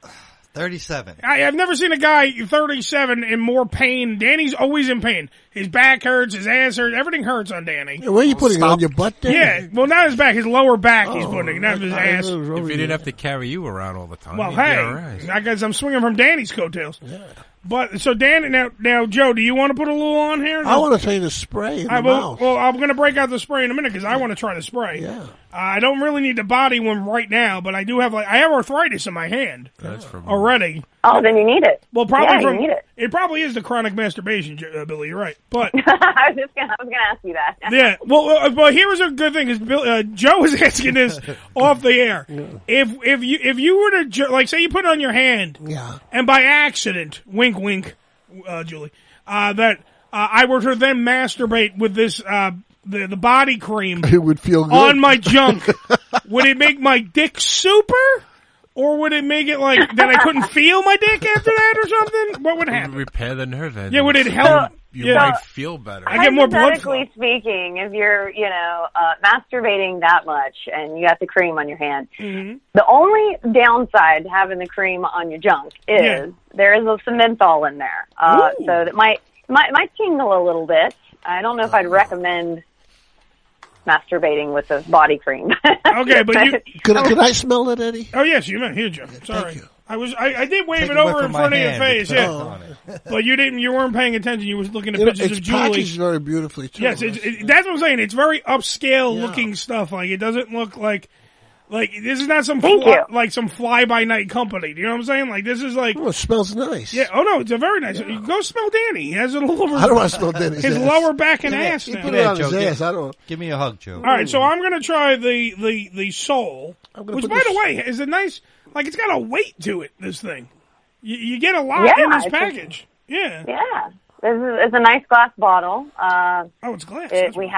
37. I've never seen a guy 37 in more pain. Danny's always in pain. His back hurts, his ass hurts, everything hurts on Danny. Where are you putting it, on your butt there? Yeah, well, not his back, his lower back he's putting it, not his ass. If he didn't have to carry you around all the time, well, you'd be hey, all right. I guess I'm swinging from Danny's coattails. Yeah. But, so Danny, now, Joe, do you want to put a little on here? I want to try the spray in the mouth. Well, I'm going to break out the spray in a minute because I want to try the spray. Yeah. I don't really need the body one right now, but I do have, I have arthritis in my hand already. Oh, then you need it. Well, probably you need it. It probably is the chronic masturbation, Billy. You're right, but I was gonna ask you that. Yeah. Well, here was a good thing because Joe was asking this off the air. Yeah. If you were to like say you put it on your hand, and by accident, wink, wink, Julie, that I were to then masturbate with this the body cream, it would feel good on my junk. Would it make my dick super? Or would it make it like that I couldn't feel my dick after that or something? What would happen? Repair the nerve endings. Yeah, would it help? You might feel better. I get more blood flow. Hypothetically speaking, if you're, masturbating that much and you got the cream on your hand, the only downside to having the cream on your junk is there is some menthol in there. So that might tingle a little bit. I don't know if I'd recommend masturbating with the body cream. Okay, but Could I smell it, Eddie? Oh yes, you may. Here, Joe. Sorry. Thank you. I did wave it over in front of your face, but you weren't paying attention. You was looking at pictures of Julie. It's packaged very beautifully too. Yes, that's what I'm saying. It's very upscale looking stuff. Like, it doesn't look like this is not some some fly by night company. Do you know what I'm saying? Like, this is like, it smells nice. Yeah. Oh no, it's a very nice. Go smell Danny. He has a lower. I don't want to smell Danny's his ass. lower back and ass. He now. put it on his ass. I don't. Give me a hug, Joe. All right, so I'm gonna try the soul, which by the way is a nice. Like, it's got a weight to it. This thing, you get a lot in this package. Yeah. It's a nice glass bottle. It's glass.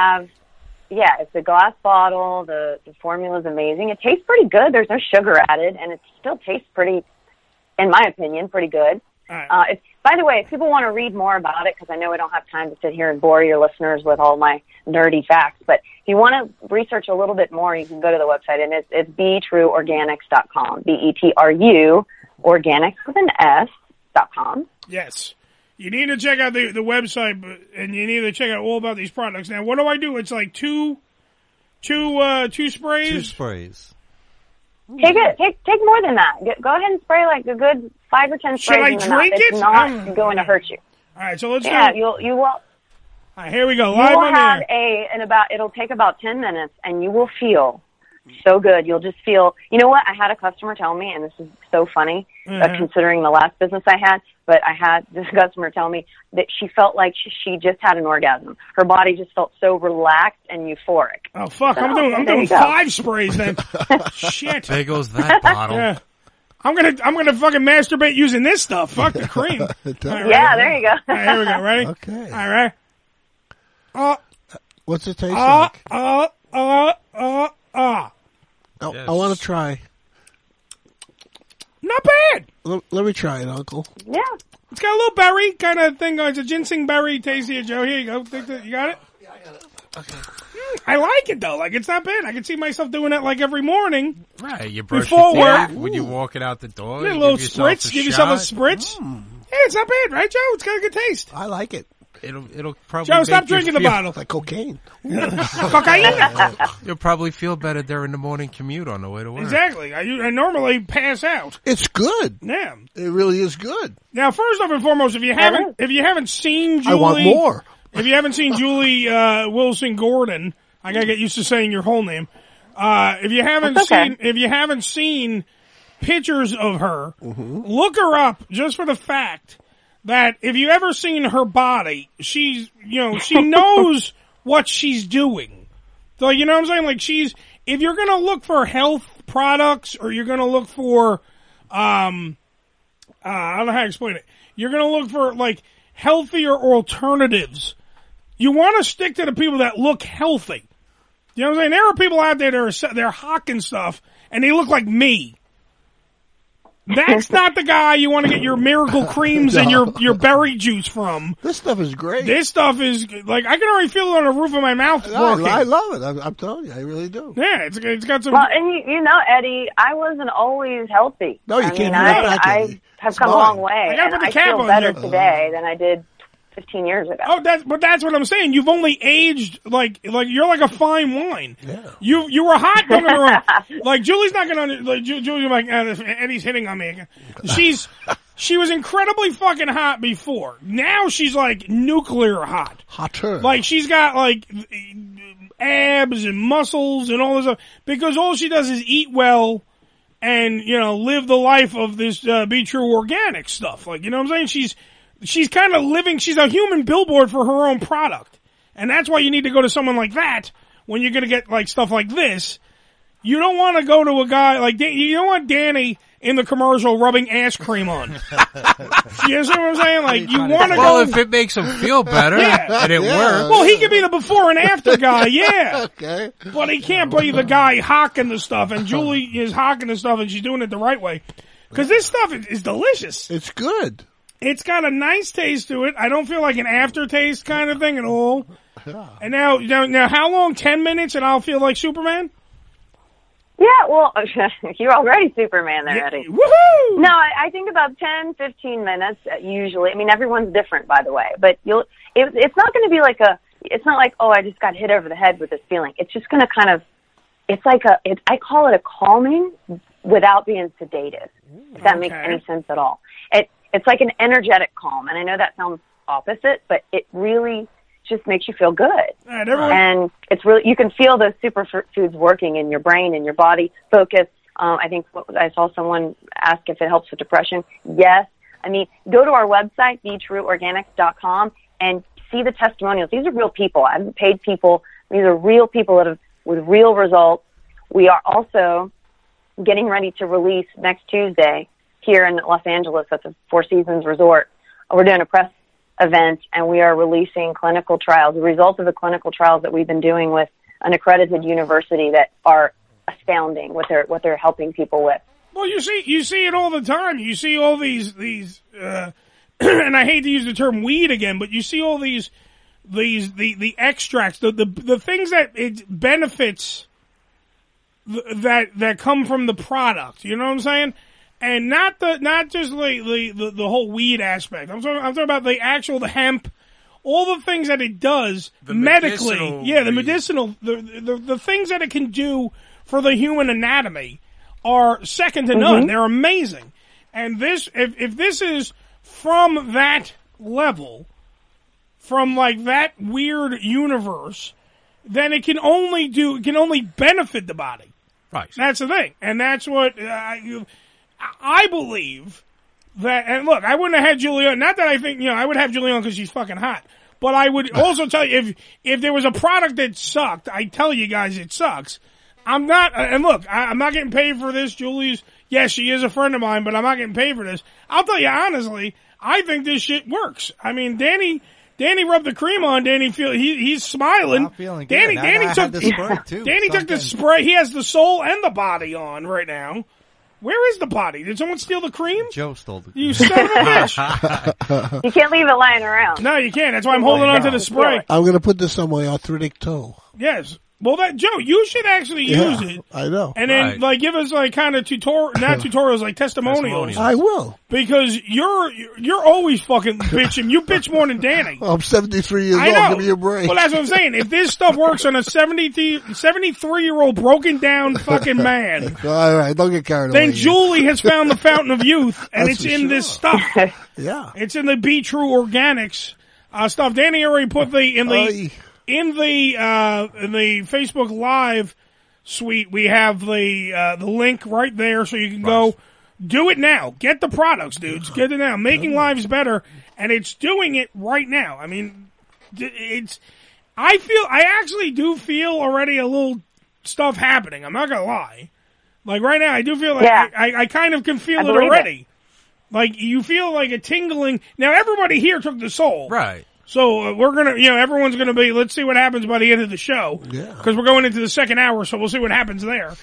It's a glass bottle. The formula is amazing. It tastes pretty good. There's no sugar added, and it still tastes pretty, in my opinion, pretty good. Right. By the way, if people want to read more about it, because I know I don't have time to sit here and bore your listeners with all my nerdy facts, but if you want to research a little bit more, you can go to the website, and it's BeTrueOrganics.com, BETRU, organics with an S.com. Yes. You need to check out the website, and you need to check out all about these products. Now, what do I do? It's like two sprays? 2 sprays. Take more than that. Go ahead and spray like a good 5 or 10 sprays. Should I drink it? It's not going to hurt you. All right, so let's you will. All right, here we go. You Live will on have air. it'll take about 10 minutes, and you will feel so good. You'll just feel, you know what? I had a customer tell me, and this is so funny, considering the last business I had, but I had this customer tell me that she felt like she just had an orgasm. Her body just felt so relaxed and euphoric. Oh, fuck. So, I'm doing 5 sprays then. Shit. There goes that bottle. Yeah. I'm gonna fucking masturbate using this stuff. Fuck the cream. Yeah, there you go. All right, here we go. Ready? Okay. All right. What's it taste like? Yes. I want to try. Not bad. Let me try it, Uncle. Yeah. It's got a little berry kind of thing. It's a ginseng berry taste here, Joe. Here you go. You got it? Yeah, I got it. Okay. I like it though. Like, it's not bad. I can see myself doing that like every morning. Right, you brush before your work. teeth when you walking out the door. Yeah, a you little give yourself spritz. Give yourself a spritz. Yeah, it's not bad, right, Joe? It's got a good taste. I like it. It'll probably Joe, stop make you drinking the feel- bottle. It's like cocaine. Cocaine. You'll probably feel better during the morning commute on the way to work. Exactly. I normally pass out. It's good. Yeah. It really is good. Now, first off and foremost, if you haven't seen Julie, I want more. If you haven't seen Julie Wilson Gordon, I gotta get used to saying your whole name. If you haven't seen pictures of her, look her up just for the fact that if you ever seen her body, she knows what she's doing. So, you know what I'm saying? Like, if you're gonna look for health products or you're gonna look for, I don't know how to explain it. You're gonna look for, like, healthier alternatives. You want to stick to the people that look healthy. You know what I'm saying? There are people out there that they're hawking stuff and they look like me. That's not the guy you want to get your miracle creams and your berry juice from. This stuff is great. This stuff is, like, I can already feel it on the roof of my mouth working. I love it. I'm telling you, I really do. Yeah, it's got some... Well, and you know, Eddie, I wasn't always healthy. No, you can't do I that back, I Eddie. have It's come a fine. long way. I gotta put the and cap I feel on better you. today than I did 15 years ago. Oh, but that's what I'm saying. You've only aged like you're like a fine wine. Yeah. You were hot. Don't get me wrong. Like, Julie's not gonna like Julie's like Eddie's hitting on me again. She was incredibly fucking hot before. Now she's like nuclear hot. Hotter. Like, she's got like abs and muscles and all this stuff because all she does is eat well and, you know, live the life of this Be True organic stuff. Like, you know what I'm saying? She's kind of living, she's a human billboard for her own product. And that's why you need to go to someone like that when you're going to get like stuff like this. You don't want to go to a guy like, you don't want Danny in the commercial rubbing ass cream on. You understand what I'm saying? Like, you want to go. Well, if it makes him feel better and it works. Well, he could be the before and after guy, yeah. Okay. But he can't be the guy hawking the stuff, and Julie is hawking the stuff, and she's doing it the right way. Because this stuff is delicious. It's good. It's got a nice taste to it. I don't feel like an aftertaste kind of thing at all. And now, how long? 10 minutes, and I'll feel like Superman? Yeah, well, you're already Superman there, Eddie. Woohoo! No, I think about 10, 15 minutes usually. I mean, everyone's different, by the way, but it's not going to be like it's not like, oh, I just got hit over the head with this feeling. It's just going to kind of, it's like I call it a calming without being sedated, if that makes any sense at all. It's like an energetic calm, and I know that sounds opposite, but it really just makes you feel good. And it's really, you can feel those superfoods working in your brain and your body. Focus. I think I saw someone ask if it helps with depression. Yes. I mean, go to our website, BeTrueOrganics.com, and see the testimonials. These are real people. I haven't paid people. These are real people that have, with real results. We are also getting ready to release next Tuesday here in Los Angeles at the Four Seasons Resort. We're doing a press event, and we are releasing clinical trials, the results of the clinical trials that we've been doing with an accredited university that are astounding what they're helping people with. Well, you see it all the time. You see all these and I hate to use the term weed again, but you see all the extracts, the things that it benefits that come from the product. You know what I'm saying? And not just like the whole weed aspect. I'm talking about the hemp, all the things that it does medically. The medicinal, the things that it can do for the human anatomy are second to none. They're amazing. And this, if this is from that level, from like that weird universe, then it can only benefit the body. Right. That's the thing. And that's what I believe that, and look, I wouldn't have had Julie on, not that I think, I would have Julie on because she's fucking hot. But I would also tell you, if there was a product that sucked, I'd tell you guys it sucks. I'm not, and look, I'm not getting paid for this. Julie's, yes, she is a friend of mine, but I'm not getting paid for this. I'll tell you honestly, I think this shit works. I mean, Danny rubbed the cream on. He's smiling. I'm feeling good. Danny took the spray too. Danny took the spray. He has the soul and the body on right now. Where is the body? Did someone steal the cream? Joe stole the cream. You son of a bitch. You can't leave it lying around. No, you can't. That's why I'm holding on to the spray. I'm going to put this on my arthritic toe. Yes. Well, Joe, you should actually use it. I know. And then, give us kind of not tutorials, like testimonials. I will. Because you're always fucking bitching. You bitch more than Danny. I'm 73 years I know. old. Give me a break. Well, that's what I'm saying. If this stuff works on a 73-year-old broken down fucking man. All right, don't get carried away. Then Julie has found the fountain of youth, and it's in this stuff. Yeah. It's in the Be True Organics stuff. Danny already put in the Facebook Live suite, we have the link right there, so you can go do it now. Get the products, dudes. Get it now. Making lives better, and it's doing it right now. I mean, I actually do feel already a little stuff happening. I'm not gonna lie. Like right now, I do feel like I kind of can feel it already. Like you feel like a tingling. Now everybody here took the soul, right? So we're gonna, everyone's gonna be. Let's see what happens by the end of the show. Yeah. Because we're going into the second hour, so we'll see what happens there.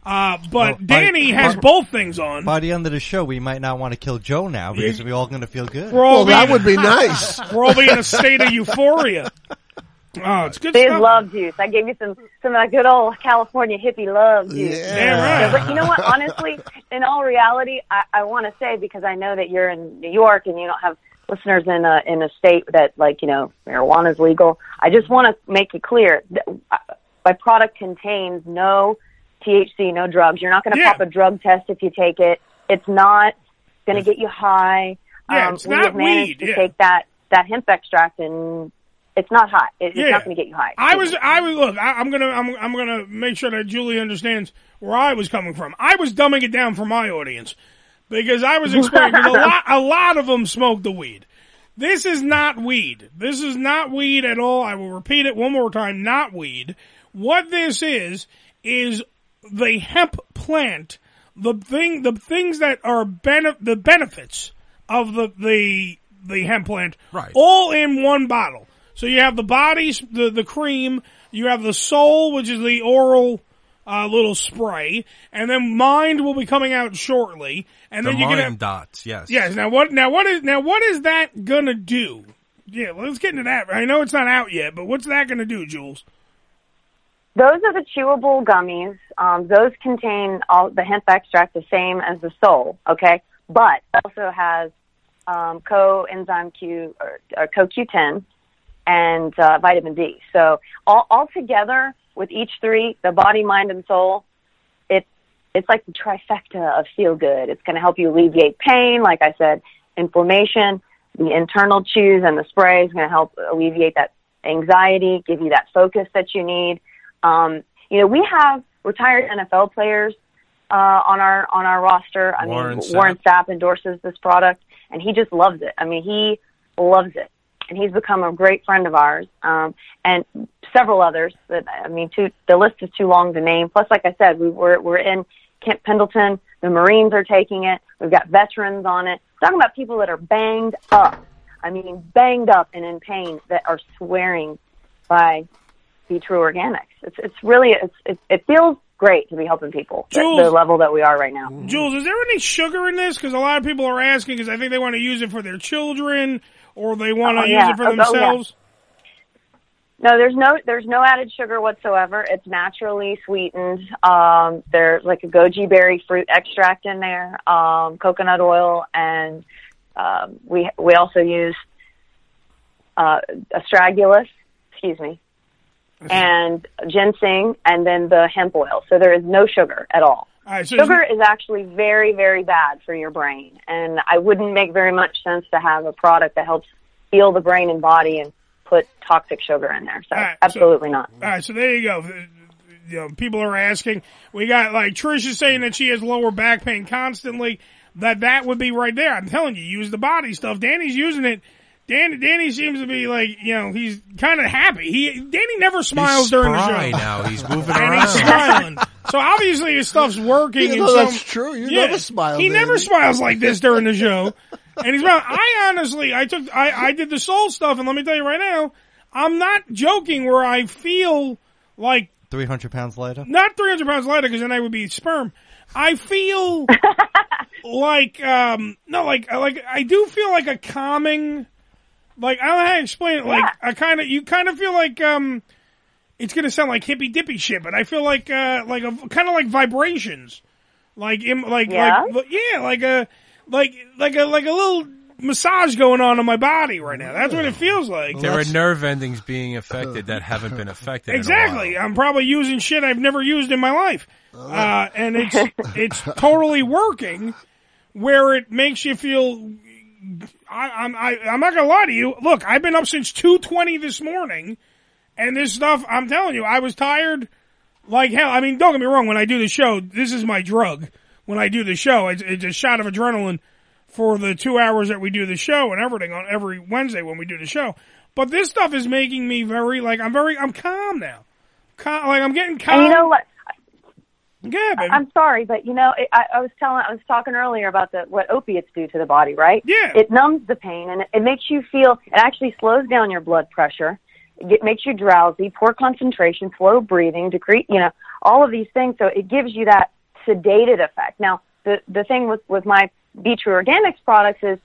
But Danny has both things on. By the end of the show, we might not want to kill Joe now because we're all going to feel good. That would be nice. We're all in a state of euphoria. Oh, it's good There's stuff. love juice. I gave you some of that good old California hippie love juice. Yeah, right. But you know what? Honestly, in all reality, I want to say, because I know that you're in New York and you don't have listeners in a state that, marijuana is legal. I just want to make it clear that my product contains no THC, no drugs. You're not going to pop a drug test if you take it. It's not going to get you high. It's we not have managed weed. to take that hemp extract, and it's not hot. It's not going to get you high. I'm gonna make sure that Julie understands where I was coming from. I was dumbing it down for my audience because I was explaining because a lot of them smoke the weed. This is not weed. This is not weed at all. I will repeat it one more time. Not weed. What this is the hemp plant. The things that are the benefits of the hemp plant, right? All in one bottle. So you have the bodies, the cream, you have the soul, which is the oral little spray, and then Mind will be coming out shortly. And then you get dots, yes. Yes. Now what is that gonna do? Yeah, let's get into that. I know it's not out yet, but what's that gonna do, Jules? Those are the chewable gummies. Those contain all the hemp extract, the same as the soul. Okay, but also has coenzyme Q or CoQ10 and vitamin D. So all together with each three, the body, mind, and soul, it's like the trifecta of feel good. It's going to help you alleviate pain, like I said, inflammation. The internal chews and the spray is going to help alleviate that anxiety, give you that focus that you need. We have retired NFL players on our roster. I mean, Warren Sapp endorses this product, and he just loves it. I mean, he loves it. And he's become a great friend of ours, and several others. The list is too long to name. Plus, like I said, we're in Camp Pendleton. The Marines are taking it. We've got veterans on it. We're talking about people that are banged up. I mean, banged up and in pain that are swearing by Be True Organics. It's really it feels great to be helping people at the level that we are right now. Jules, is there any sugar in this? Because a lot of people are asking because I think they want to use it for their children. Or they want to use it for themselves? No, there's no added sugar whatsoever. It's naturally sweetened. There's like a goji berry fruit extract in there, coconut oil, and we also use astragalus, and ginseng, and then the hemp oil. So there is no sugar at all. Right, so sugar is actually very, very bad for your brain, and I wouldn't make very much sense to have a product that helps heal the brain and body and put toxic sugar in there. So right, absolutely not. All right, so there you go. You know, people are asking. We got like Trish is saying that she has lower back pain constantly. That would be right there. I'm telling you, use the body stuff. Danny's using it. Danny seems to be like, you know, he's kind of happy. Danny never smiles during the show. Now he's moving and around. He's smiling. So obviously his stuff's working. You know that's true. You never smile. He never smiles like this during the show. And he's smiling. I honestly, I did the soul stuff, and let me tell you right now, I'm not joking. Where I feel like 300 pounds lighter. Not 300 pounds lighter, because then I would be sperm. I feel like I do feel like a calming. Like, I don't know how to explain it. Like, you kind of feel like, it's gonna sound like hippy dippy shit, but I feel like kind of like vibrations. Like a little massage going on in my body right now. That's what it feels like. There are nerve endings being affected that haven't been affected. Exactly. In a while. I'm probably using shit I've never used in my life. And it's totally working where it makes you feel, I'm not gonna lie to you. Look, I've been up since 2:20 this morning, and this stuff, I'm telling you, I was tired like hell. I mean, don't get me wrong, when I do the show, this is my drug. When I do the show, it's a shot of adrenaline for the 2 hours that we do the show and everything on every Wednesday when we do the show. But this stuff is making me I'm calm now. I'm getting calm. And you know what? Yeah, baby. I'm sorry, but you know, I was talking earlier about what opiates do to the body, right? Yeah. It numbs the pain and it makes you feel, it actually slows down your blood pressure. It makes you drowsy, poor concentration, slow breathing, decrease, you know, all of these things. So it gives you that sedated effect. Now, the thing with my Be True Organics products is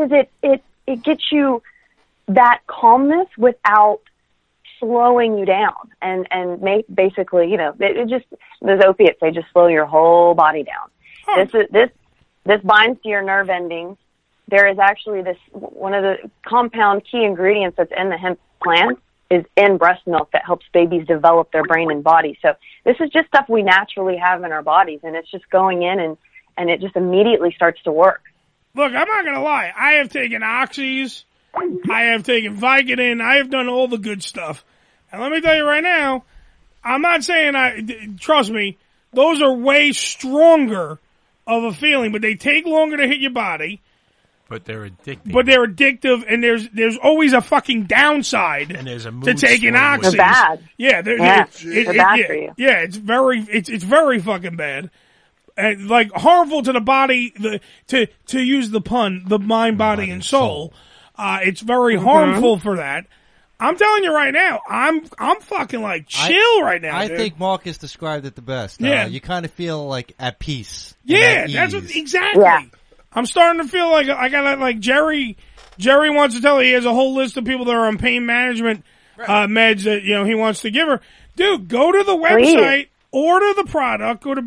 it gets you that calmness without slowing you down and basically, you know, it just, those opiates, they just slow your whole body down. Oh. This binds to your nerve endings. There is actually one of the compound key ingredients that's in the hemp plant is in breast milk that helps babies develop their brain and body. So this is just stuff we naturally have in our bodies, and it's just going in and it just immediately starts to work. Look, I'm not going to lie. I have taken Oxys. I have taken Vicodin. I have done all the good stuff. And let me tell you right now, I'm not saying trust me, those are way stronger of a feeling, but they take longer to hit your body. But they're addictive. And there's always a fucking downside and there's a to taking Oxys. They're bad. Yeah, they're bad for you. Yeah, it's very fucking bad. And like harmful to the body, to use the pun, the mind, body, and soul. It's very harmful for that. I'm telling you right now, I'm fucking like chill right now. I dude. think Marcus described it the best. Yeah. You kind of feel like at peace. Yeah, that's exactly. Yeah. I'm starting to feel like I got like Jerry wants to tell her he has a whole list of people that are on pain management meds that, you know, he wants to give her. Dude, go to the website, order the product, go to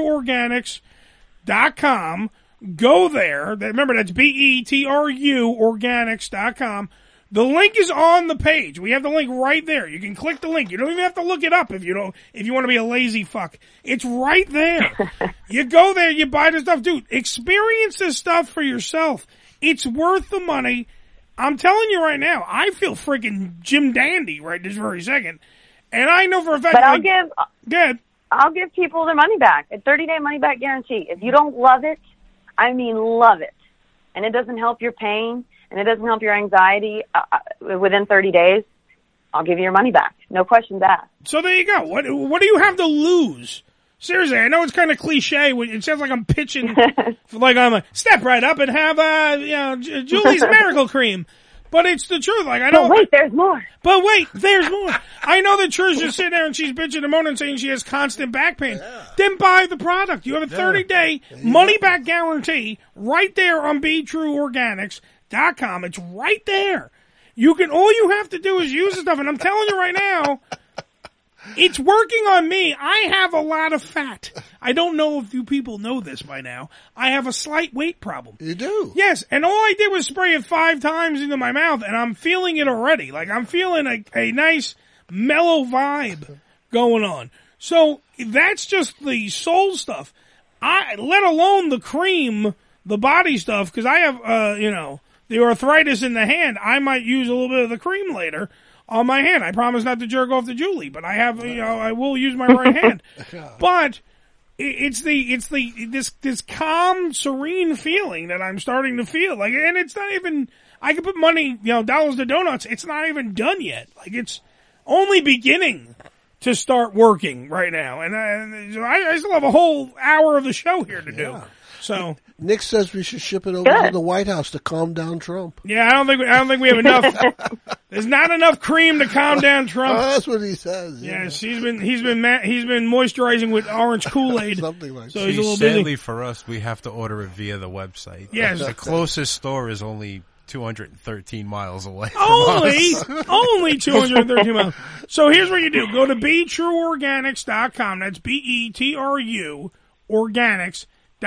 BeTrueOrganics.com, go there. Remember, that's BETRU Organics.com. The link is on the page. We have the link right there. You can click the link. You don't even have to look it up if you want to be a lazy fuck. It's right there. You go there, you buy the stuff. Dude, experience this stuff for yourself. It's worth the money. I'm telling you right now, I feel freaking Jim Dandy right this very second. And I know for a fact. But I'll give people their money back. A 30-day money-back guarantee. If you don't love it, I mean love it, and it doesn't help your pain, and it doesn't help your anxiety within 30 days, I'll give you your money back. No questions asked. So there you go. What do you have to lose? Seriously, I know it's kind of cliche. It sounds like I'm pitching, like I'm a step right up and have Julie's Miracle Cream. But it's the truth. Like I know. But wait, there's more. But wait, there's more. I know that Trish's just sitting there and she's bitching and moaning saying she has constant back pain. Yeah. Then buy the product. You have a 30-day money-back guarantee right there on BeTrueOrganics.com. It's right there. All you have to do is use the stuff. And I'm telling you right now, it's working on me. I have a lot of fat. I don't know if you people know this by now. I have a slight weight problem. You do? Yes, and all I did was spray it 5 times into my mouth, and I'm feeling it already. Like, I'm feeling a nice, mellow vibe going on. So, that's just the soul stuff. let alone the cream, the body stuff, because I have, the arthritis in the hand, I might use a little bit of the cream later on my hand. I promise not to jerk off to Julie, but I have, I will use my right hand. But it's this calm, serene feeling that I'm starting to feel. Like, and it's not even, I could put money, dollars to donuts. It's not even done yet. Like, it's only beginning to start working right now. And I still have a whole hour of the show here to do. So Nick says we should ship it over to the White House to calm down Trump. Yeah, I don't think we have enough. There's not enough cream to calm down Trump. That's what he says. Yes, he's been moisturizing with orange Kool-Aid. Something like that. So he's a little sadly busy. for us, we have to order it via the website. Yes. The closest store is only 213 miles away from Only us. 213 miles. So here's what you do. Go to BeTrueOrganics.com. That's BETRU Organics.com.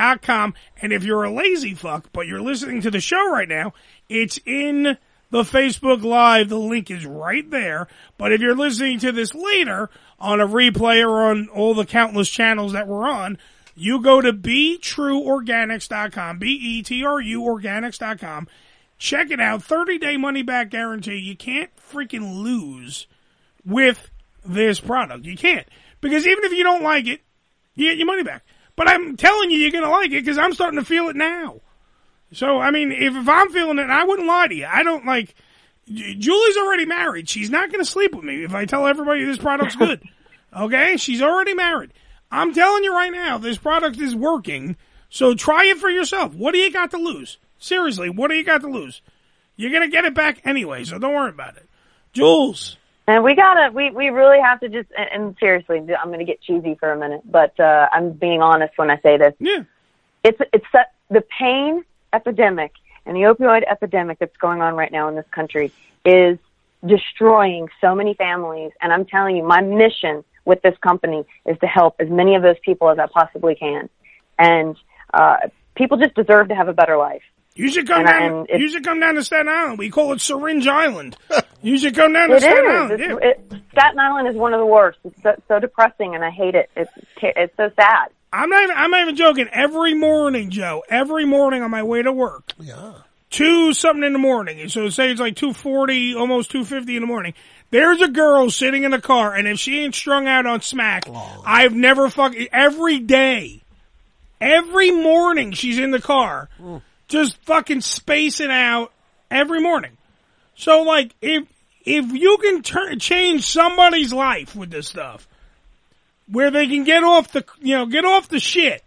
And if you're a lazy fuck, but you're listening to the show right now, it's in the Facebook Live. The link is right there. But if you're listening to this later on a replay or on all the countless channels that we're on, you go to BeTrueOrganics.com, BETRU Organics.com. Check it out. 30-day money-back guarantee. You can't freaking lose with this product. You can't. Because even if you don't like it, you get your money back. But I'm telling you, you're going to like it because I'm starting to feel it now. So, I mean, if I'm feeling it, I wouldn't lie to you. I don't like... Julie's already married. She's not going to sleep with me if I tell everybody this product's good. Okay? She's already married. I'm telling you right now, this product is working. So try it for yourself. What do you got to lose? Seriously, what do you got to lose? You're going to get it back anyway, so don't worry about it. Jules. And we really have to just, and seriously, I'm going to get cheesy for a minute, but I'm being honest when I say this. Yeah. It's the pain epidemic and the opioid epidemic that's going on right now in this country is destroying so many families. And I'm telling you, my mission with this company is to help as many of those people as I possibly can. And people just deserve to have a better life. You should come down to Staten Island. We call it Syringe Island. You should come down to Staten Island. Staten Island is one of the worst. It's so depressing, and I hate it. It's so sad. I'm not even joking. Every morning, Joe, on my way to work. Yeah. 2-something in the morning. So say it's like 2:40, almost 2:50 in the morning. There's a girl sitting in a car, and if she ain't strung out on smack, I've never every day. Every morning she's in the car. Just fucking spacing out every morning. So, like, if you can change somebody's life with this stuff, where they can get off the shit,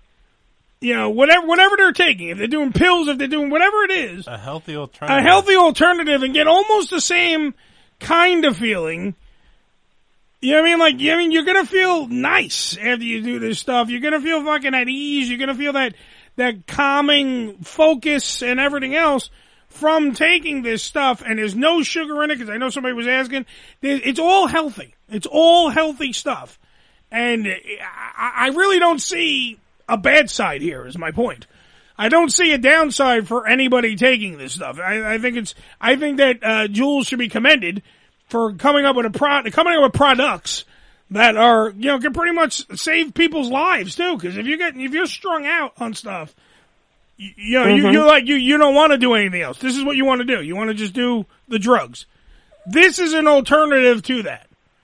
whatever they're taking, if they're doing pills, if they're doing whatever it is, a healthy alternative, and get almost the same kind of feeling. You know what I mean? You're gonna feel nice after you do this stuff. You're gonna feel fucking at ease. You're gonna feel that calming focus and everything else from taking this stuff, and there's no sugar in it, because I know somebody was asking. It's all healthy. It's all healthy stuff. And I really don't see a bad side here, is my point. I don't see a downside for anybody taking this stuff. I think that Jules should be commended for coming up with products that are, can pretty much save people's lives too. Because if you're strung out on stuff, you don't want to do anything else. This is what you want to do. You want to just do the drugs. This is an alternative to that.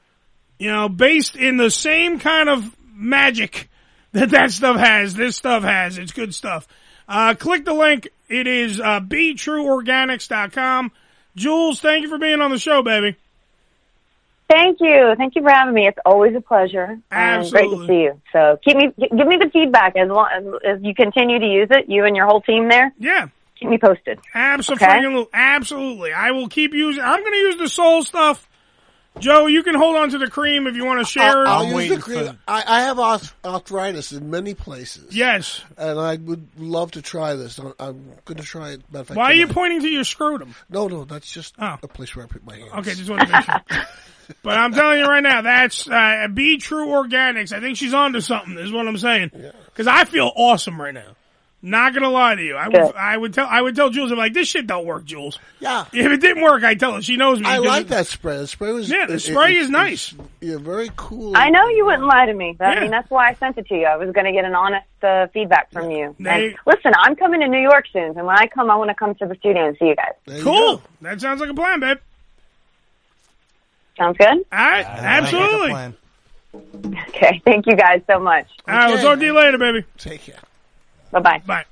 Based in the same kind of magic that stuff has. This stuff has. It's good stuff. Click the link. It is BeTrueOrganics.com. Jules, thank you for being on the show, baby. Thank you. Thank you for having me. It's always a pleasure. Absolutely. Great to see you. So give me the feedback as long as you continue to use it, you and your whole team there. Yeah. Keep me posted. Absolutely. I will keep using, I'm going to use the soul stuff. Joe, you can hold on to the cream if you want to share it. I'll use the cream. I have arthritis in many places. Yes. And I would love to try this. I'm going to try it. Why are you pointing to your scrotum? No, that's just a place where I put my hands. Okay, just want to make sure. But I'm telling you right now, that's Be True Organics. I think she's on to something, is what I'm saying. Because I feel awesome right now. Not gonna lie to you. I would tell Jules, I'm like, this shit don't work, Jules. Yeah. If it didn't work, I tell her. She knows me. I like that spray. The spray was the spray is nice. Yeah, very cool. I know you wouldn't lie to me. I mean, that's why I sent it to you. I was going to get an honest feedback from you. And listen, I'm coming to New York soon, and when I come, I want to come to the studio and see you guys. Cool. That sounds like a plan, babe. Sounds good? All right. Absolutely. Okay. Thank you guys so much. All right. We'll talk to you later, baby. Take care. Bye-bye. Bye.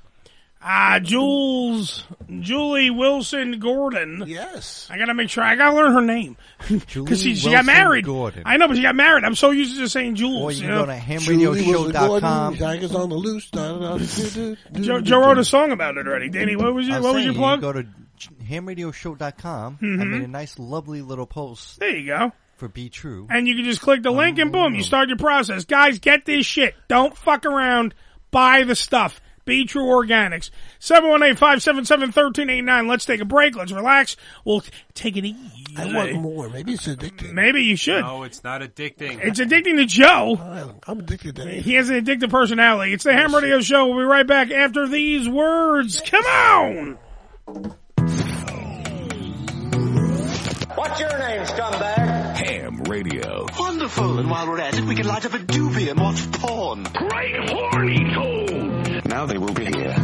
Julie Wilson Gordon. Yes. I gotta make sure. I gotta learn her name. Because she got married. Gordon. I know, but she got married. I'm so used to just saying Jules. Or you can go to hamradioshow.com. Tigers on the loose. Joe wrote a song about it already. Danny, what was your plug? You go to hamradioshow.com. I made a nice, lovely little post. There you go. For Be True. And you can just click the link and boom, you start your process. Guys, get this shit. Don't fuck around. Buy the stuff. Be True Organics. 718-577-1389. Let's take a break. Let's relax. We'll take it easy. I want more. Maybe it's addicting. Maybe you should. No, it's not addicting. It's addicting to Joe. I'm addicted to it. He has an addictive personality. It's the Ham Radio Show. We'll be right back after these words. Come on! What's your name, scumbag? Ham Radio. Wonderful. And while we're at it, we can light up a doobie and watch porn. Great horny toad. Now they will be here.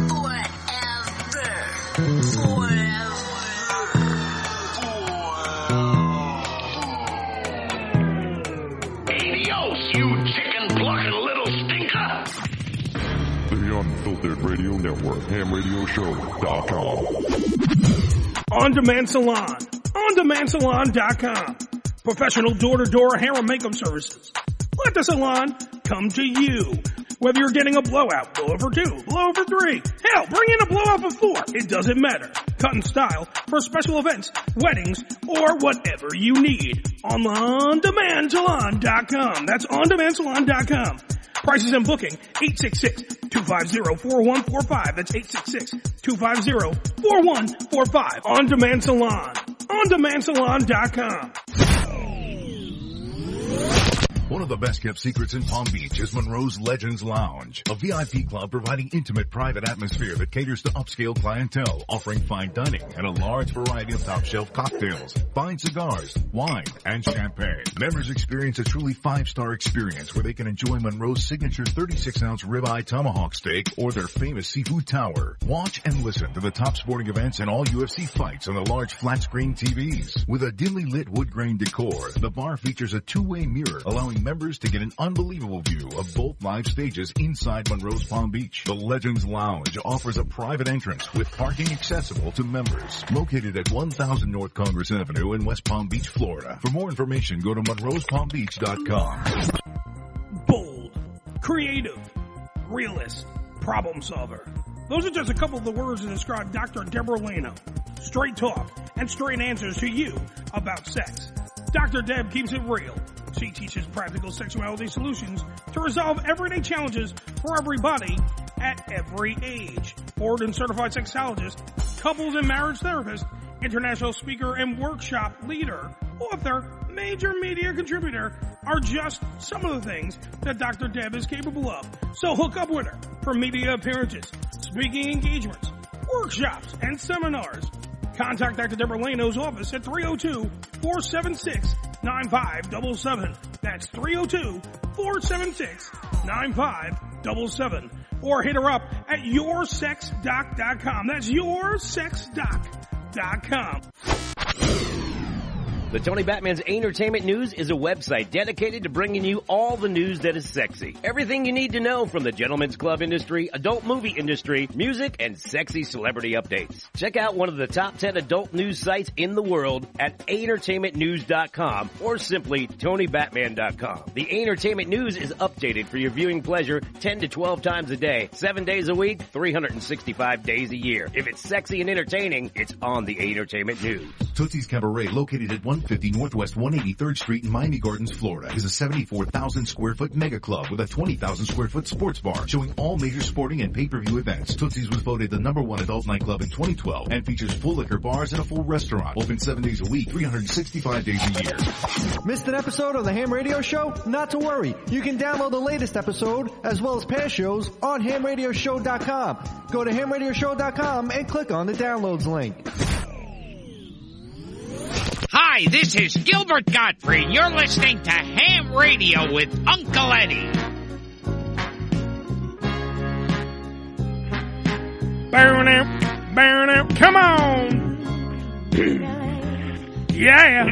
Adios, you chicken-plucking little stinker. The Unfiltered Radio Network, hamradioshow.com. On-Demand Salon. OnDemandSalon.com. Professional door-to-door hair and makeup services. Let the salon come to you. Whether you're getting a blowout, blowout for 2, blowout for 3, hell, bring in a blowout for 4. It doesn't matter. Cut and style for special events, weddings, or whatever you need. On OnDemandSalon.com. That's OnDemandSalon.com. Prices and booking, 866-250-4145. That's 866-250-4145. On Demand Salon. OnDemandSalon.com. One of the best-kept secrets in Palm Beach is Monroe's Legends Lounge, a VIP club providing intimate private atmosphere that caters to upscale clientele, offering fine dining and a large variety of top-shelf cocktails, fine cigars, wine, and champagne. Members experience a truly 5-star experience where they can enjoy Monroe's signature 36-ounce ribeye tomahawk steak or their famous seafood tower. Watch and listen to the top sporting events and all UFC fights on the large flat-screen TVs. With a dimly lit wood grain decor, the bar features a two-way mirror allowing members to get an unbelievable view of both live stages inside Monroe's Palm Beach. The Legends Lounge offers a private entrance with parking accessible to members. Located at 1000 North Congress Avenue in West Palm Beach, Florida. For more information, go to monroespalmbeach.com. Bold, creative, realist, problem solver. Those are just a couple of the words to describe Dr. Deborah Leno. Straight talk and straight answers to you about sex. Dr. Deb keeps it real. She teaches practical sexuality solutions to resolve everyday challenges for everybody at every age. Board and certified sexologist, couples and marriage therapist, international speaker and workshop leader, author, major media contributor are just some of the things that Dr. Deb is capable of. So hook up with her for media appearances, speaking engagements, workshops, and seminars. Contact Dr. Deborah Leno's office at 302-476-9577. That's 302-476-9577. Or hit her up at yoursexdoc.com. That's yoursexdoc.com. The Tony Batman's Entertainment News is a website dedicated to bringing you all the news that is sexy. Everything you need to know from the gentlemen's club industry, adult movie industry, music, and sexy celebrity updates. Check out one of the top 10 adult news sites in the world at entertainmentnews.com or simply TonyBatman.com. The Entertainment News is updated for your viewing pleasure 10 to 12 times a day, 7 days a week, 365 days a year. If it's sexy and entertaining, it's on the Entertainment News. Tootsie's Cabaret, located at 150 Northwest 183rd Street in Miami Gardens, Florida, is a 74,000 square foot mega club with a 20,000 square foot sports bar showing all major sporting and pay-per-view events. Tootsie's was voted the #1 adult nightclub in 2012 and features full liquor bars and a full restaurant. Open 7 days a week, 365 days a year. Missed an episode of the Ham Radio Show? Not to worry. You can download the latest episode as well as past shows on hamradioshow.com. Go to hamradioshow.com and click on the downloads link. Hi, this is Gilbert Godfrey. You're listening to Ham Radio with Uncle Eddie. Burn out, come on. Yeah.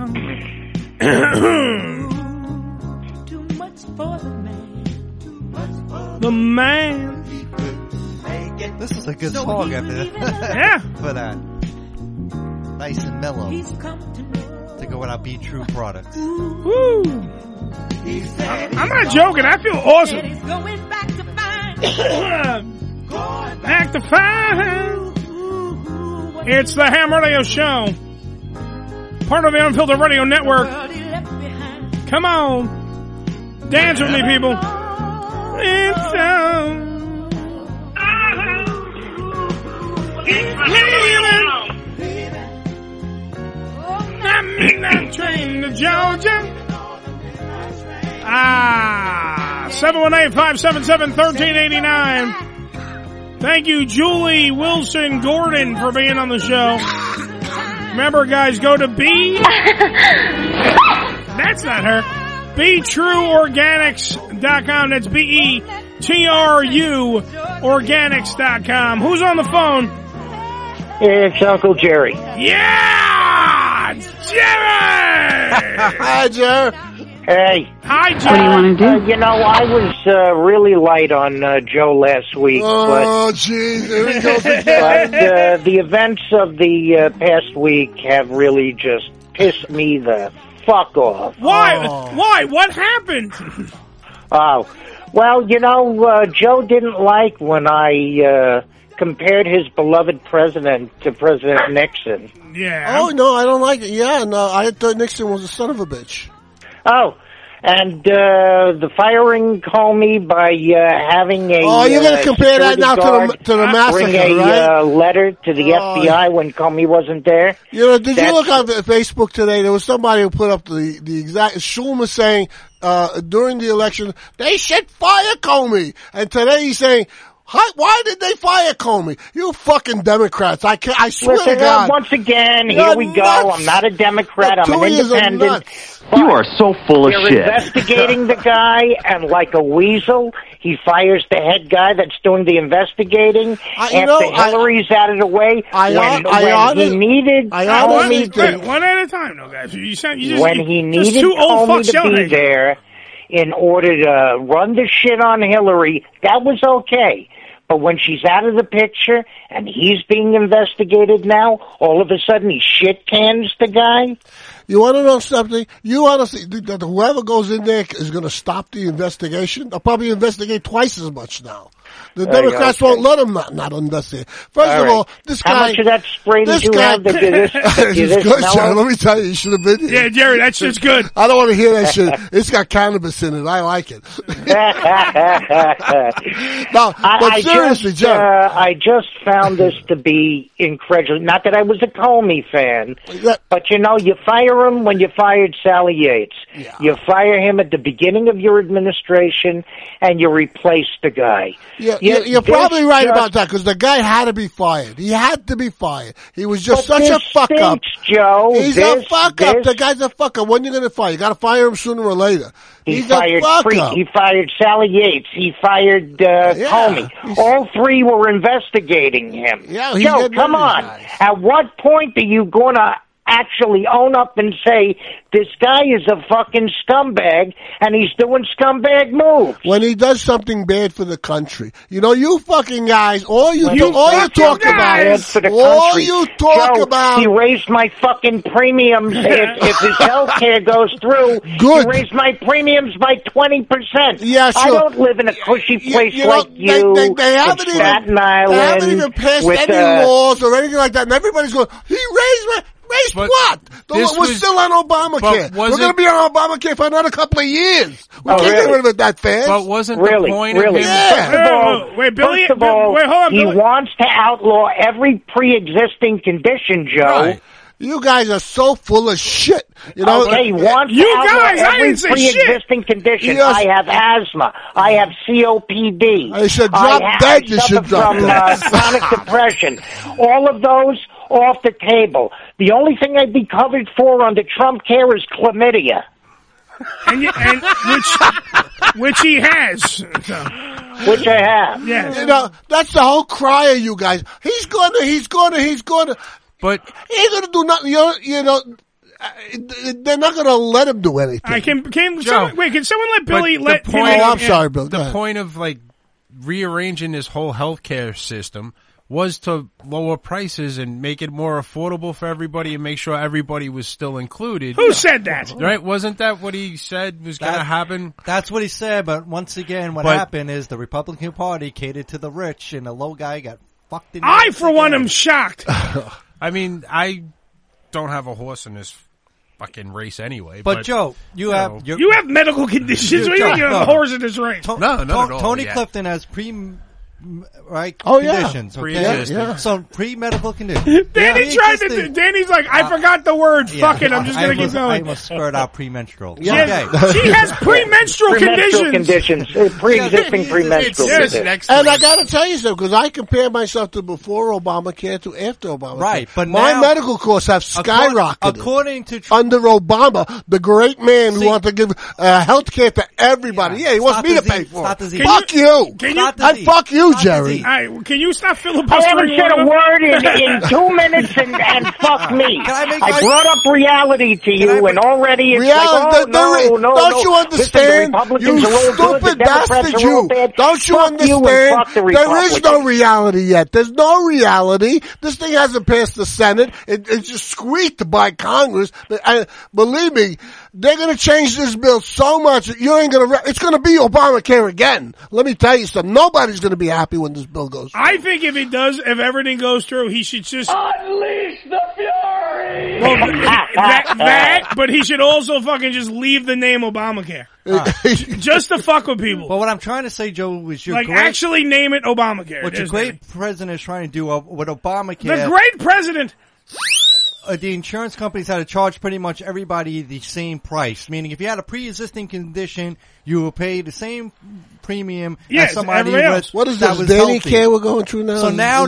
Too much for the man. The man. This is a good song after that. Yeah. For that. Nice and mellow. To go without Be True products. Woo. I'm not joking. I feel awesome. Back to five. It's the Ham Radio Show. Part of the Unfiltered Radio Network. Come on. Dance with me, people. It's Midnight train to Georgia. 718-577-1389. Thank you, Julie Wilson Gordon, for being on the show. Remember, guys, go to that's not her. BeTrueOrganics.com. That's BeTru Organics.com. Who's on the phone? It's Uncle Jerry. Yeah! Jerry! Hi, Jerry. Hey. Hi, Jerry. What do you want to do? I was really light on Joe last week. Oh, jeez. Here we go. But the events of the past week have really just pissed me the fuck off. Why? Why? What happened? Oh. Well, Joe didn't like when I compared his beloved president to President Nixon. Yeah. Oh, no, I don't like it. Yeah, no, I thought Nixon was a son of a bitch. Oh, and the firing Comey by having a you're going to compare that now to the massacre, bring right? Letter to the FBI when Comey wasn't there. Did you look on Facebook today? There was somebody who put up the exact Schulman saying during the election they should fire Comey, and today he's saying, why did they fire Comey? You fucking Democrats. I swear to God. Once again, here we go. I'm not a Democrat. I'm an independent. You are so full of shit. They're investigating the guy, and like a weasel, he fires the head guy that's doing the investigating after Hillary's out of the way. When he needed Comey to... One at a time, though, guys. When he needed Comey to be there in order to run the shit on Hillary, that was okay. But when she's out of the picture and he's being investigated now, all of a sudden he shit cans the guy. You want to know something? You honestly think that whoever goes in there is going to stop the investigation? They'll probably investigate twice as much now. The Democrats won't let him not investigate. First of all, this guy... How much of that spray did you have to do this? It's good, Jerry. Let me tell you, you should have been here. Yeah, Jerry, that shit's good. I don't want to hear that shit. It's got cannabis in it. I like it. No, but seriously, Jerry. I just found this to be incredible. Not that I was a Comey fan, but you fire him when you fired Sally Yates. Yeah. You fire him at the beginning of your administration, and you replace the guy. Yeah, you're probably right about that, because the guy had to be fired. He had to be fired. He was just such a fuck up. Joe. He's a fuck up. The guy's a fuck up. When are you going to fire? You got to fire him sooner or later. He fired Sally Yates. He fired Comey. All three were investigating him. Yeah, Joe, come on. At what point are you going to actually own up and say, this guy is a fucking scumbag, and he's doing scumbag moves? When he does something bad for the country. You fucking guys, all you talk about, he raised my fucking premiums. if his health care goes through, good. He raised my premiums by 20%. Yeah, sure. I don't live in a cushy place like you. They haven't Staten Island. They haven't even passed any laws or anything like that, and everybody's going, he raised my... Raised what? We're still on Obamacare. We're going to be on Obamacare for another couple of years. We can't get rid of it that fast. But wasn't the point of him... Yeah. Billy, first of all, hold on, he Billy. wants to outlaw every pre-existing condition, Joe. Right. You guys are so full of shit. You know, okay, he wants to outlaw every pre-existing condition. Yes. I have asthma. I have COPD. I should drop dead. You should drop dead. Chronic depression. All of those off the table. The only thing I'd be covered for under Trump care is chlamydia. And which he has. Which I have. Yes. You know, that's the whole cry of you guys. He's gonna. But he ain't gonna do nothing. You know, they're not gonna let him do anything. Can someone let Billy let him? I'm sorry, Bill. The point of like rearranging this whole healthcare system was to lower prices and make it more affordable for everybody and make sure everybody was still included. Who said that? Right? Wasn't that what he said was going to happen? That's what he said, but once again, what happened is the Republican Party catered to the rich and the low guy got fucked in the I, for one, am shocked. I mean, I don't have a horse in this fucking race anyway. But Joe, you have medical conditions. You have a horse in this race. Tony Clifton has conditions. Okay? Pre-existing. So pre-medical conditions. Danny's like, I forgot the word. Fuck it. I'm just going to keep going. I must spurt out premenstrual. Yeah. Okay. She has premenstrual conditions. Pre-existing premenstrual conditions. And I got to tell you something, because I compare myself to before Obamacare to after Obamacare. Right, but my now, medical costs have skyrocketed. According to under Obama, the great man who wants to give health care to everybody. Yeah, he wants me to pay for it. Fuck you. And fuck you, Jerry. Can you stop I filibustering? haven't said a word in 2 minutes and fuck me. I brought up reality to you and already it's like, no. Don't you understand? You stupid bastard, you. Don't you understand? There is no reality yet. There's no reality. This thing hasn't passed the Senate. It's just squeaked by Congress. Believe me, they're going to change this bill so much that you ain't going to, it's going to be Obamacare again. Let me tell you something. Nobody's going to be happy when this bill goes through. I think if everything goes through, he should just unleash the fury. Well, that, but he should also fucking just leave the name Obamacare. Just to fuck with people. But what I'm trying to say, Joe, is actually name it Obamacare. What your great president is trying to do with Obamacare. The great president. The insurance companies had to charge pretty much everybody the same price. Meaning, if you had a pre-existing condition, you will pay the same premium as somebody else. What is this Danny care we're going through now? So now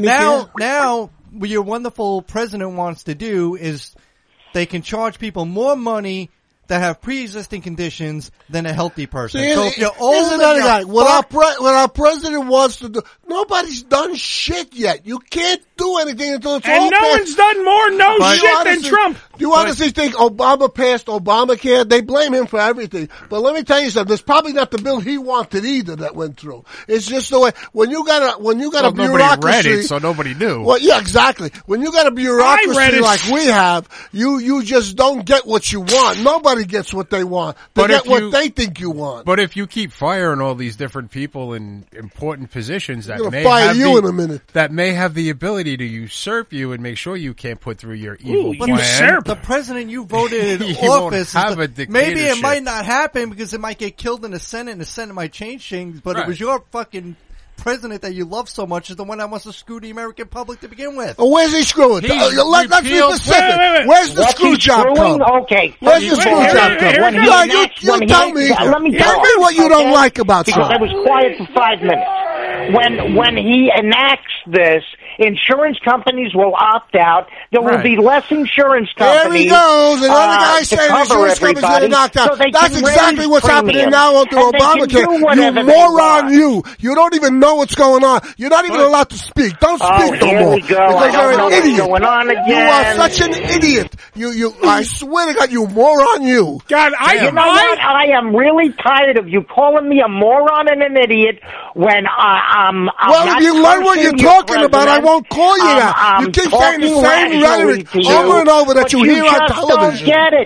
what your wonderful president wants to do is they can charge people more money that have pre-existing conditions than a healthy person. See, so if you're old, what our president wants to do, nobody's done shit yet. You can't do anything until it's all passed. And no one's done more shit than Trump. Do you honestly think Obama passed Obamacare? They blame him for everything. But let me tell you something. There's probably not the bill he wanted either that went through. It's just the way, when you got a bureaucracy. Nobody read it, so nobody knew. Well, yeah, exactly. When you got a bureaucracy like we have, you just don't get what you want. Nobody gets what they want. They get what they think you want. But if you keep firing all these different people in important positions that may fire you in a minute, that may have the ability to usurp you and make sure you can't put through your evil plan. Usurp the president you voted in office. Maybe it might not happen because it might get killed in the Senate, and the Senate might change things. But it was your fucking president that you love so much is the one that wants to screw the American public to begin with. Oh, where's he screwing? Let's be specific. Where's the screw job come? Okay. Where's the screw job come? You tell me. Tell me what you don't like about Trump. Because I was quiet for 5 minutes. When he enacts this, insurance companies will opt out. There will be less insurance companies. There he goes. Another guy saying insurance companies are going to knock out. That's exactly what's happening now under Obamacare. You moron, you. You don't even know what's going on. You're not even allowed to speak. Don't speak no more. Because you're an idiot. You are such an idiot. I swear to God, you moron, you. God, you know what? I am really tired of you calling me a moron and an idiot when I'm if you learn what you're talking about, I won't call you that. You keep saying the same rhetoric over and over that you hear on television. Don't get it.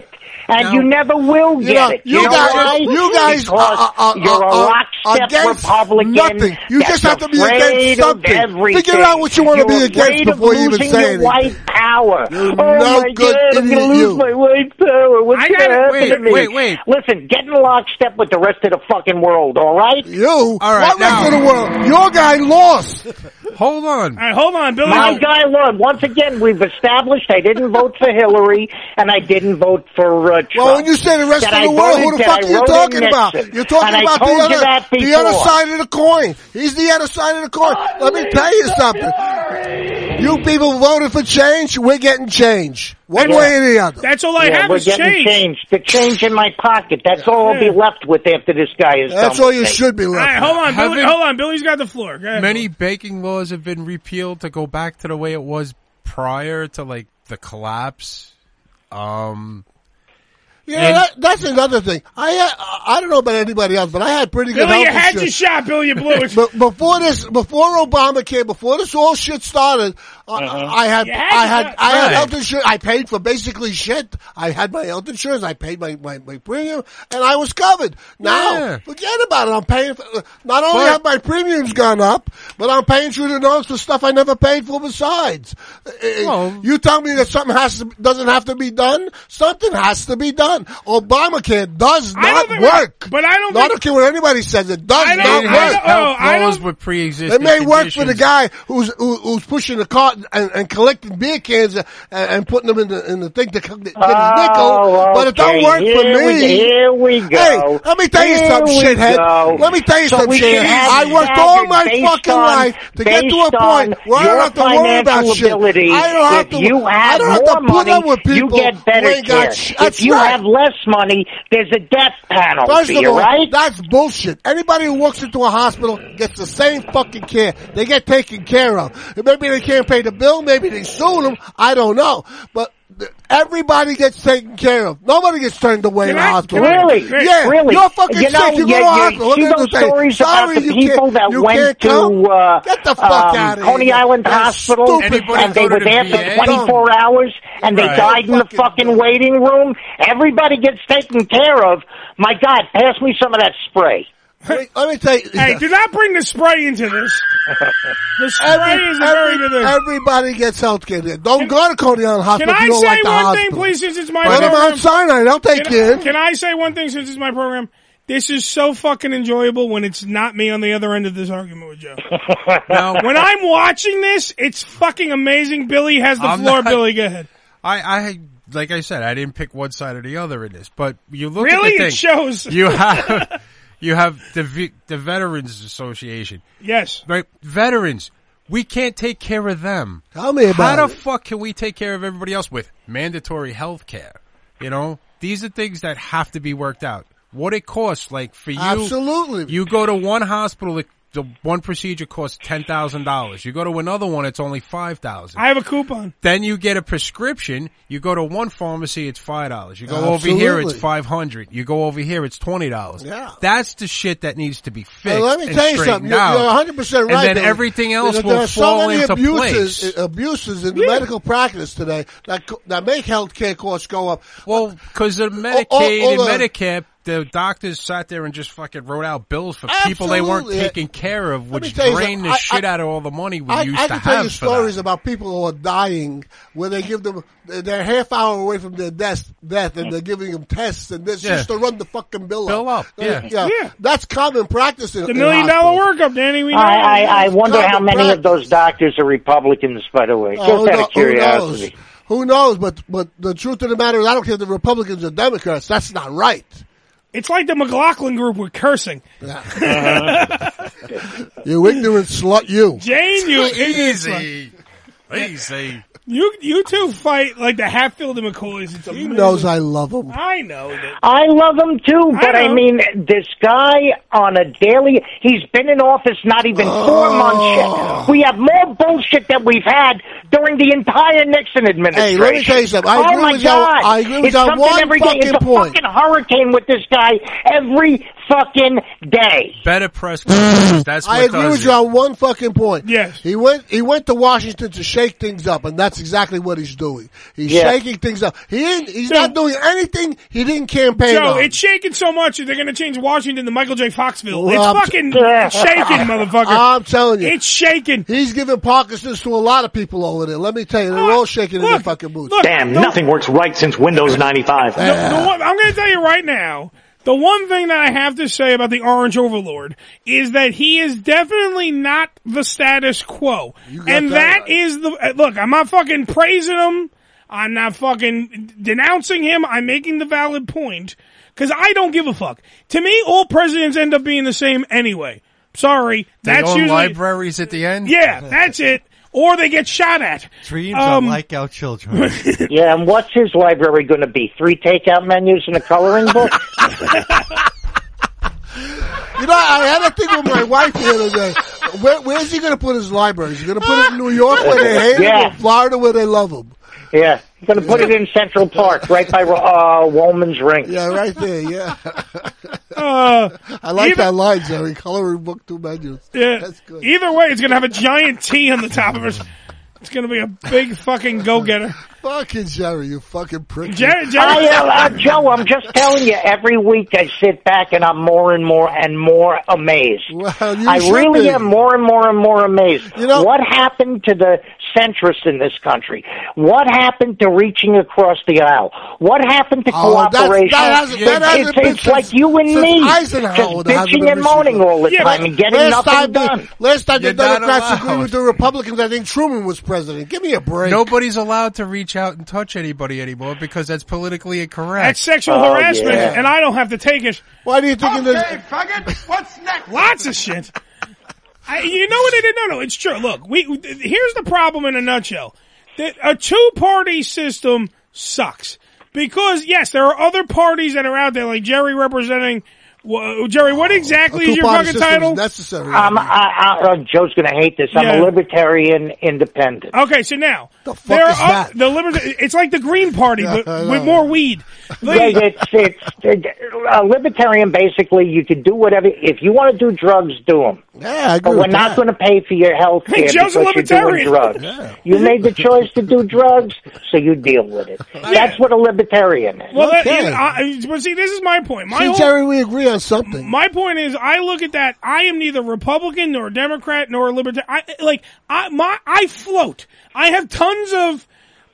And you never will get it. You guys, because you're a lockstep Republican. Nothing. You just have to be against something. Figure out what you want to be against before you even say anything. White power. You're no good idiot. I'm going to lose my white power. What's going to happen to me? Wait. Listen, get in lockstep with the rest of the fucking world, all right? All right, what rest of the world? Your guy lost. Hold on. All right, hold on, Billy. My guy lost. Once again, we've established I didn't vote for Hillary and I didn't vote for Trump. Well, when you say the rest of the world, who the fuck are you talking about? You're talking about the other side of the coin. He's the other side of the coin. Let me tell you something. You people voted for change. We're getting change. One way or the other. That's all I have is change. We're getting change. The change in my pocket. That's all I'll be left with after this guy is done. That's all you should be left with. All right, hold on. Billy's got the floor. Go ahead, many banking laws have been repealed to go back to the way it was prior to, like, the collapse. That's another thing. I don't know about anybody else, but I had pretty good Billy, health you had insurance. your shot, Billy, you blew it. Before Obamacare, before this all shit started, I had health insurance. I paid for basically shit. I had my health insurance. I paid my premium, and I was covered. Now, forget about it. I'm paying for, not only have my premiums gone up, but I'm paying through the nose for stuff I never paid for besides. You tell me that something doesn't have to be done? Something has to be done. Obamacare does not work. But I don't care what anybody says. It does not work. Pre-existing it may work conditions. for the guy who's pushing the cart and collecting beer cans and putting them in the thing to get his nickel, but it don't work for me. Here we go. Hey, let me tell you something, shithead. Let me tell you something, shithead. I worked all my fucking life to get to a point where I don't have to worry about shit. I don't have to put up with people you get better care. If you have less money, there's a death penalty. First of all, right? That's bullshit. Anybody who walks into a hospital gets the same fucking care. They get taken care of. Maybe they can't pay the bill. Maybe they sue them. I don't know. But everybody gets taken care of. Nobody gets turned away in the hospital. Really? Yeah. Really? You're fucking sick. You go to the hospital. See those stories about the people that went to get the fuck out of Coney here. Island Hospital and they were there for 24 hours and they died in the fucking waiting room? Everybody gets taken care of. My God, pass me some of that spray. Let me tell you. Hey, do not bring the spray into this. The spray is very good. Everybody gets health care there. Don't go to Coney Island Hospital if you don't like the hospital. Can I say one thing, please, since it's my program? Let them on Sinai. They'll take you in. Can I say one thing since it's my program? This is so fucking enjoyable when it's not me on the other end of this argument with Joe. Now, when I'm watching this, it's fucking amazing. Billy has the floor. Billy, go ahead. I like I said, I didn't pick one side or the other in this, but you look really? at the thing. It shows. You have the Veterans Association. Yes. Right? Veterans. We can't take care of them. Tell me about How the fuck can we take care of everybody else with mandatory health care? You know? These are things that have to be worked out. What it costs, like for you. Absolutely. You go to one hospital, the one procedure costs $10,000. You go to another one, it's only $5,000. I have a coupon. Then you get a prescription. You go to one pharmacy, it's $5. You go over here, it's $500. You go over here, it's $20. Yeah. That's the shit that needs to be fixed. Let me tell you something. You're 100% right. And then everything else will fall into place. Abuses in the medical practice today that make healthcare costs go up. Well, because of Medicaid and Medicare. The doctors sat there and just fucking wrote out bills for people they weren't taking care of, which drained the shit out of all the money we used to have. I can tell you stories about people who are dying where they give them, they're half hour away from their death and they're giving them tests and this just to run the fucking bill up. Yeah. That's common practice. The $1 million workup, Danny. We know. I wonder how many of those doctors are Republicans, by the way. Just out of curiosity. Who knows? But the truth of the matter is I don't care if the Republicans or Democrats. That's not right. It's like the McLaughlin group with cursing. You ignorant slut, you. Jane, you easy. Easy. You two fight like the Hatfield and McCoys. It's amazing. He knows I love him. I know that. I love him too, but I mean, this guy on a daily, he's been in office not even 4 months yet. We have more bullshit that we've had during the entire Nixon administration. Hey, let me tell you something. I agree with you. I agree with you on one fucking point. It's a fucking hurricane with this guy every fucking day. Better press conferences. That's what I agree with you on one fucking point. Yes. He went to Washington to shake things up, and that's exactly what he's doing. He's shaking things up. He's not doing anything he didn't campaign Joe, on. it's shaking so much that they're going to change Washington to Michael J. Foxville. Well, it's fucking shaking, motherfucker. I'm telling you. It's shaking. He's giving Parkinson's to a lot of people over there. Let me tell you, they're all shaking in their fucking boots. Damn, nothing works right since Windows 95. I'm going to tell you right now, the one thing that I have to say about the Orange Overlord is that he is definitely not the status quo. And that is look, I'm not fucking praising him. I'm not fucking denouncing him. I'm making the valid point. Cause I don't give a fuck. To me, all presidents end up being the same anyway. Sorry. They That's own usually libraries at the end? Yeah, that's it. Or they get shot at. Dreams are like our children. Yeah, and what's his library going to be? 3 takeout menus and a coloring book? You know, I had a thing with my wife the other day. Where's he going to put his library? Is he going to put it in New York where they hate him, or Florida where they love him? Yeah, he's going to put it in Central Park, right by Woolman's Ring. Yeah, right there, yeah. I like that line, Jerry. Coloring book, 2 menus. Yeah. That's good. Either way, it's going to have a giant T on the top of it. It's going to be a big fucking go-getter. Fucking Jerry, you fucking prick. Jerry. Joe, I'm just telling you, every week I sit back and I'm more and more amazed. Well, I really am more and more amazed. You know, what happened to the centrists in this country? What happened to reaching across the aisle? What happened to cooperation? It's like you and me, just bitching and moaning all the time and getting nothing done. Last time the Democrats agreed with the Republicans, I think Truman was president. Give me a break. Nobody's allowed to reach out and touch anybody anymore because that's politically incorrect. That's sexual harassment, and I don't have to take it. Why do you think faggot, what's next? Lots of shit. You know what I did? No, it's true. Look, here's the problem in a nutshell. A two-party system sucks. Because, yes, there are other parties that are out there, like Jerry representing... Jerry, what exactly is your fucking title? Necessary. Joe's going to hate this. I'm a libertarian independent. Okay, so now the fuck is that? It's like the Green Party, but with more weed. It's libertarian. Basically, you can do whatever. If you want to do drugs, do them. Yeah, I agree. But we're not going to pay for your health care because you're doing drugs. Yeah. You made the choice to do drugs, so you deal with it. That's what a libertarian is. Well, see, this is my point. Jerry, we agree on something. My point is, I look at that. I am neither Republican nor Democrat nor a libertarian. I float. I have tons of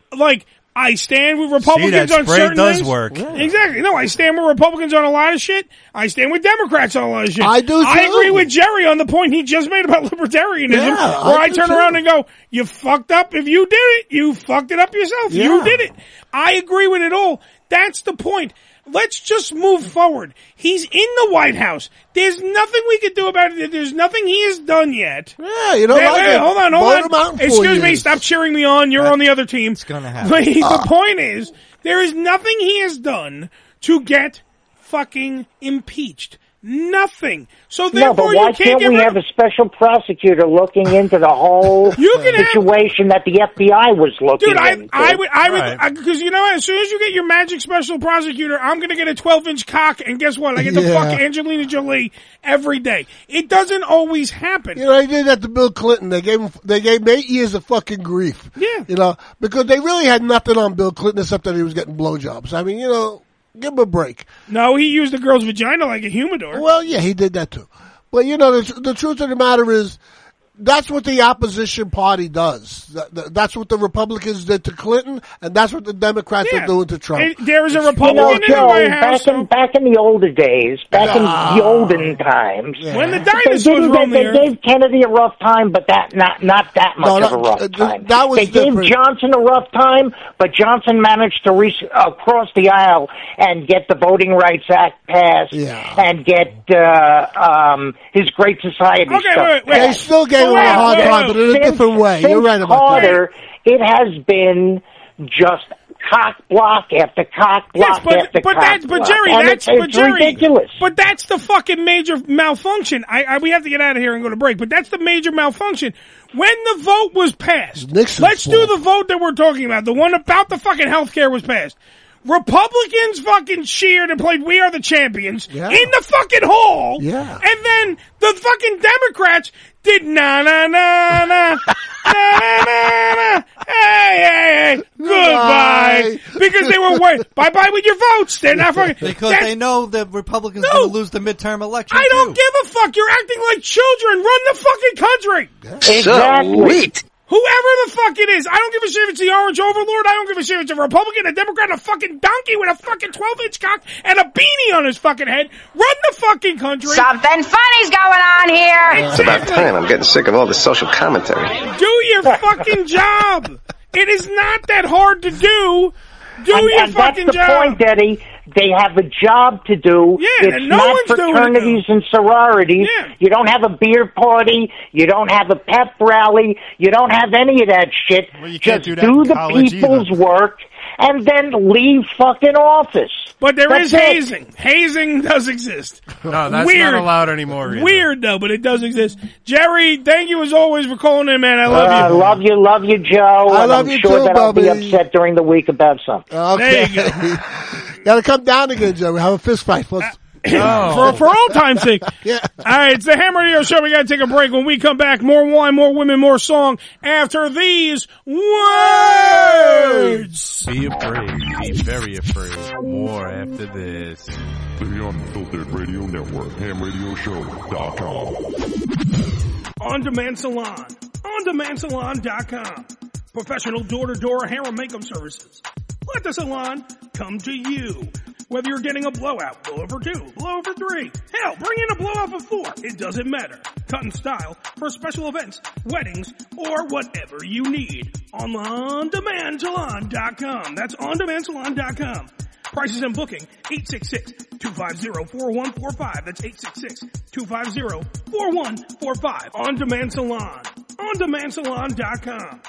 I stand with Republicans on certain things. Work. Yeah. Exactly. No, I stand with Republicans on a lot of shit. I stand with Democrats on a lot of shit. I do too. I agree with Jerry on the point he just made about libertarianism, where I turn around and go, you fucked up. If you did it, you fucked it up yourself. Yeah. You did it. I agree with it all. That's the point. Let's just move forward. He's in the White House. There's nothing we can do about it. There's nothing he has done yet. Yeah, you know. Hold on. Excuse me. Stop cheering me on. You're on the other team. It's gonna happen. But the point is, there is nothing he has done to get fucking impeached. Nothing. So therefore, why can't we have a special prosecutor looking into the whole situation that the FBI was looking into? I would, because you know what? As soon as you get your magic special prosecutor, I'm going to get a 12-inch cock, and guess what? I get to fuck Angelina Jolie every day. It doesn't always happen. You know, they did that to Bill Clinton. They gave him 8 years of fucking grief. Yeah. You know, because they really had nothing on Bill Clinton except that he was getting blowjobs. I mean, you know. Give him a break. No, he used the girl's vagina like a humidor. Well, yeah, he did that too. But, you know, the truth of the matter is, that's what the opposition party does. That's what the Republicans did to Clinton, and that's what the Democrats are doing to Trump. There is a Republican in the White House. Back in the older days, in the olden times, when the dinosaurs roamed the earth, they gave Kennedy a rough time, but not that much of a rough time. They gave Johnson a rough time, but Johnson managed to cross the aisle and get the Voting Rights Act passed and get his Great Society stuff. Wait. They still gave a hard time, but in a different way. You're right about that. It has been just cock block after cock block after cock block. But Jerry, it's ridiculous. But that's the fucking major malfunction. We have to get out of here and go to break, but that's the major malfunction. When the vote was passed, let's do the vote that we're talking about. The one about the fucking healthcare was passed. Republicans fucking cheered and played We Are the Champions in the fucking hall. Yeah. And then the fucking Democrats did na-na-na-na, na-na-na-na, hey, goodbye. Because they were waiting. Bye-bye with your votes. They're not fucking. Because they know that Republicans are going to lose the midterm election. I don't give a fuck. You're acting like children. Run the fucking country. Exactly. Sweet. Whoever the fuck it is, I don't give a shit if it's the Orange Overlord, I don't give a shit if it's a Republican, a Democrat, a fucking donkey with a fucking 12-inch cock and a beanie on his fucking head. Run the fucking country. Something funny's going on here. It's about time. I'm getting sick of all this social commentary. Do your fucking job. It is not that hard to do. Do your fucking job. That's the point, Eddie. They have a job to do. Yeah, it's not fraternities and sororities. Yeah. You don't have a beer party. You don't have a pep rally. You don't have any of that shit. Well, you Just can't do the people's work and then leave fucking office. But there is That's hazing. Hazing does exist. No, that's Weird. not allowed anymore. Either. Weird though, but it does exist. Jerry, thank you as always for calling in, man. I love you. Love you, Joe. I love I'm you sure too, that I'll be Bubby. upset during the week about something. Okay. There you go. Gotta come down again, Joe. We have a fist fight. For old time's sake. Yeah. All right, it's the Ham Radio Show. We got to take a break. When we come back, more wine, more women, more song. After these words. Be afraid. Be very afraid. More after this. The Unfiltered Radio Network, HamRadioShow.com. On Demand Salon. OnDemandSalon.com. Professional door-to-door hair and makeup services. Let the salon come to you. Whether you're getting a blowout, blow over 2, blow over 3, hell, bring in a blowout for 4. It doesn't matter. Cut and style for special events, weddings, or whatever you need. On OnDemandSalon.com. That's OnDemandSalon.com. Prices and booking, 866-250-4145. That's 866-250-4145. On Demand Salon. OnDemandSalon.com.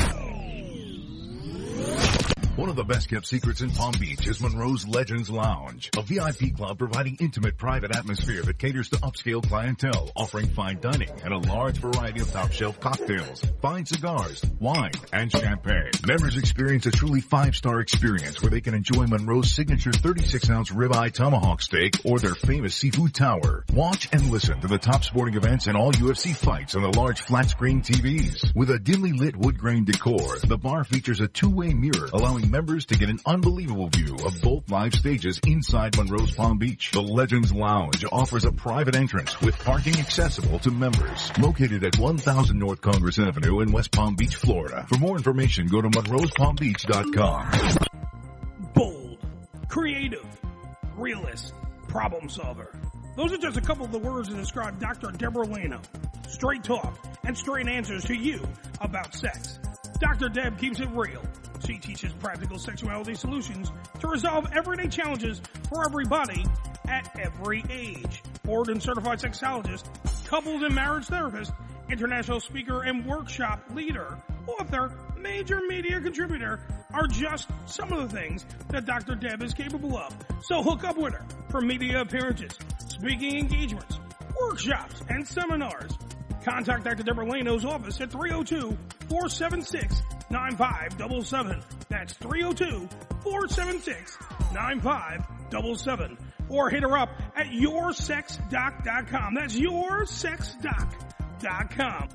One of the best-kept secrets in Palm Beach is Monroe's Legends Lounge, a VIP club providing intimate private atmosphere that caters to upscale clientele, offering fine dining and a large variety of top-shelf cocktails, fine cigars, wine, and champagne. Members experience a truly 5-star experience where they can enjoy Monroe's signature 36-ounce ribeye tomahawk steak or their famous seafood tower. Watch and listen to the top sporting events and all UFC fights on the large flat-screen TVs. With a dimly lit wood grain decor, the bar features a two-way mirror, allowing members to get an unbelievable view of both live stages inside Monroe's Palm Beach. The Legends Lounge offers a private entrance with parking accessible to members. Located at 1000 North Congress Avenue in West Palm Beach, Florida. For more information, go to monroespalmbeach.com. Bold, creative, realist, problem solver. Those are just a couple of the words that describe Dr. Deborah Leno. Straight talk and straight answers to you about sex. Dr. Deb keeps it real. She teaches practical sexuality solutions to resolve everyday challenges for everybody at every age. Board and certified sexologist, couples and marriage therapist, international speaker and workshop leader, author, major media contributor are just some of the things that Dr. Deb is capable of. So hook up with her for media appearances, speaking engagements, workshops, and seminars. Contact Dr. Deborah Leno's office at 302-476-9577. That's 302-476-9577. Or hit her up at yoursexdoc.com. That's yoursexdoc.com.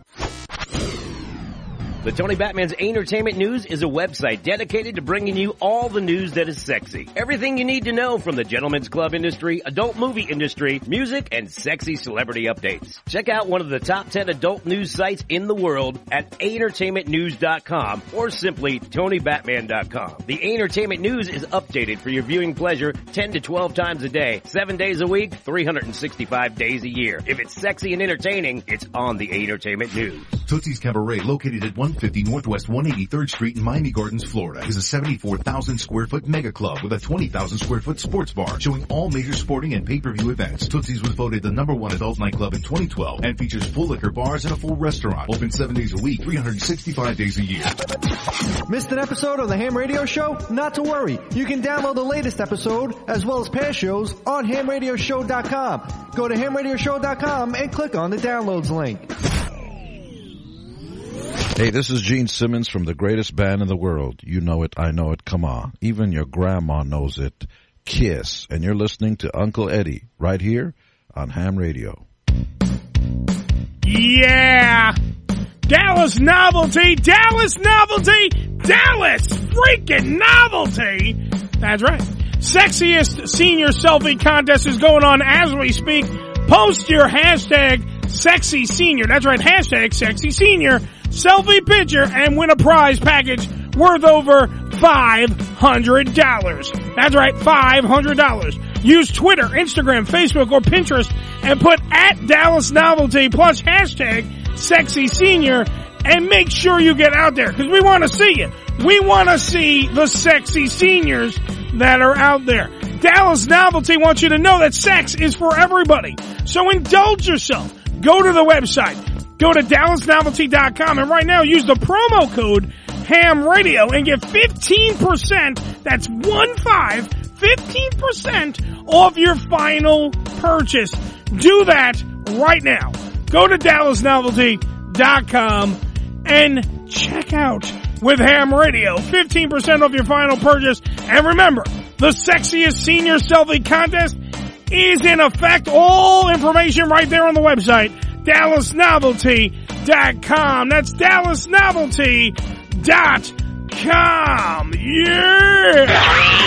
The Tony Batman's Entertainment News is a website dedicated to bringing you all the news that is sexy. Everything you need to know from the gentlemen's club industry, adult movie industry, music, and sexy celebrity updates. Check out one of the top 10 adult news sites in the world at entertainmentnews.com or simply TonyBatman.com. The Entertainment News is updated for your viewing pleasure 10 to 12 times a day, 7 days a week, 365 days a year. If it's sexy and entertaining, it's on the Entertainment News. Tootsie's Cabaret, located at 150 Northwest 183rd Street in Miami Gardens, Florida, is a 74,000 square foot mega club with a 20,000 square foot sports bar showing all major sporting and pay-per-view events. Tootsie's was voted the #1 adult nightclub in 2012 and features full liquor bars and a full restaurant. Open 7 days a week, 365 days a year. Missed an episode of the Ham Radio Show? Not to worry. You can download the latest episode as well as past shows on HamRadioShow.com. Go to HamRadioShow.com and click on the downloads link. Hey, this is Gene Simmons from the greatest band in the world. You know it, I know it, come on. Even your grandma knows it. Kiss. And you're listening to Uncle Eddie right here on Ham Radio. Yeah! Dallas Novelty! Dallas Novelty! Dallas freaking Novelty! That's right. Sexiest Senior Selfie Contest is going on as we speak. Post your hashtag Sexy Senior. That's right, hashtag Sexy Senior. Selfie picture and win a prize package worth over $500. That's right, $500. Use Twitter, Instagram, Facebook, or Pinterest and put @Dallas Novelty plus hashtag Sexy Senior and make sure you get out there because we want to see you. We want to see the sexy seniors that are out there. Dallas Novelty wants you to know that sex is for everybody. So indulge yourself. Go to the website. Go to DallasNovelty.com and right now use the promo code Ham Radio and get 15%, that's 15% off your final purchase. Do that right now. Go to DallasNovelty.com and check out with Ham Radio. 15% off your final purchase. And remember, the sexiest senior selfie contest is in effect. All information right there on the website. DallasNovelty.com. That's DallasNovelty.com. Yeah!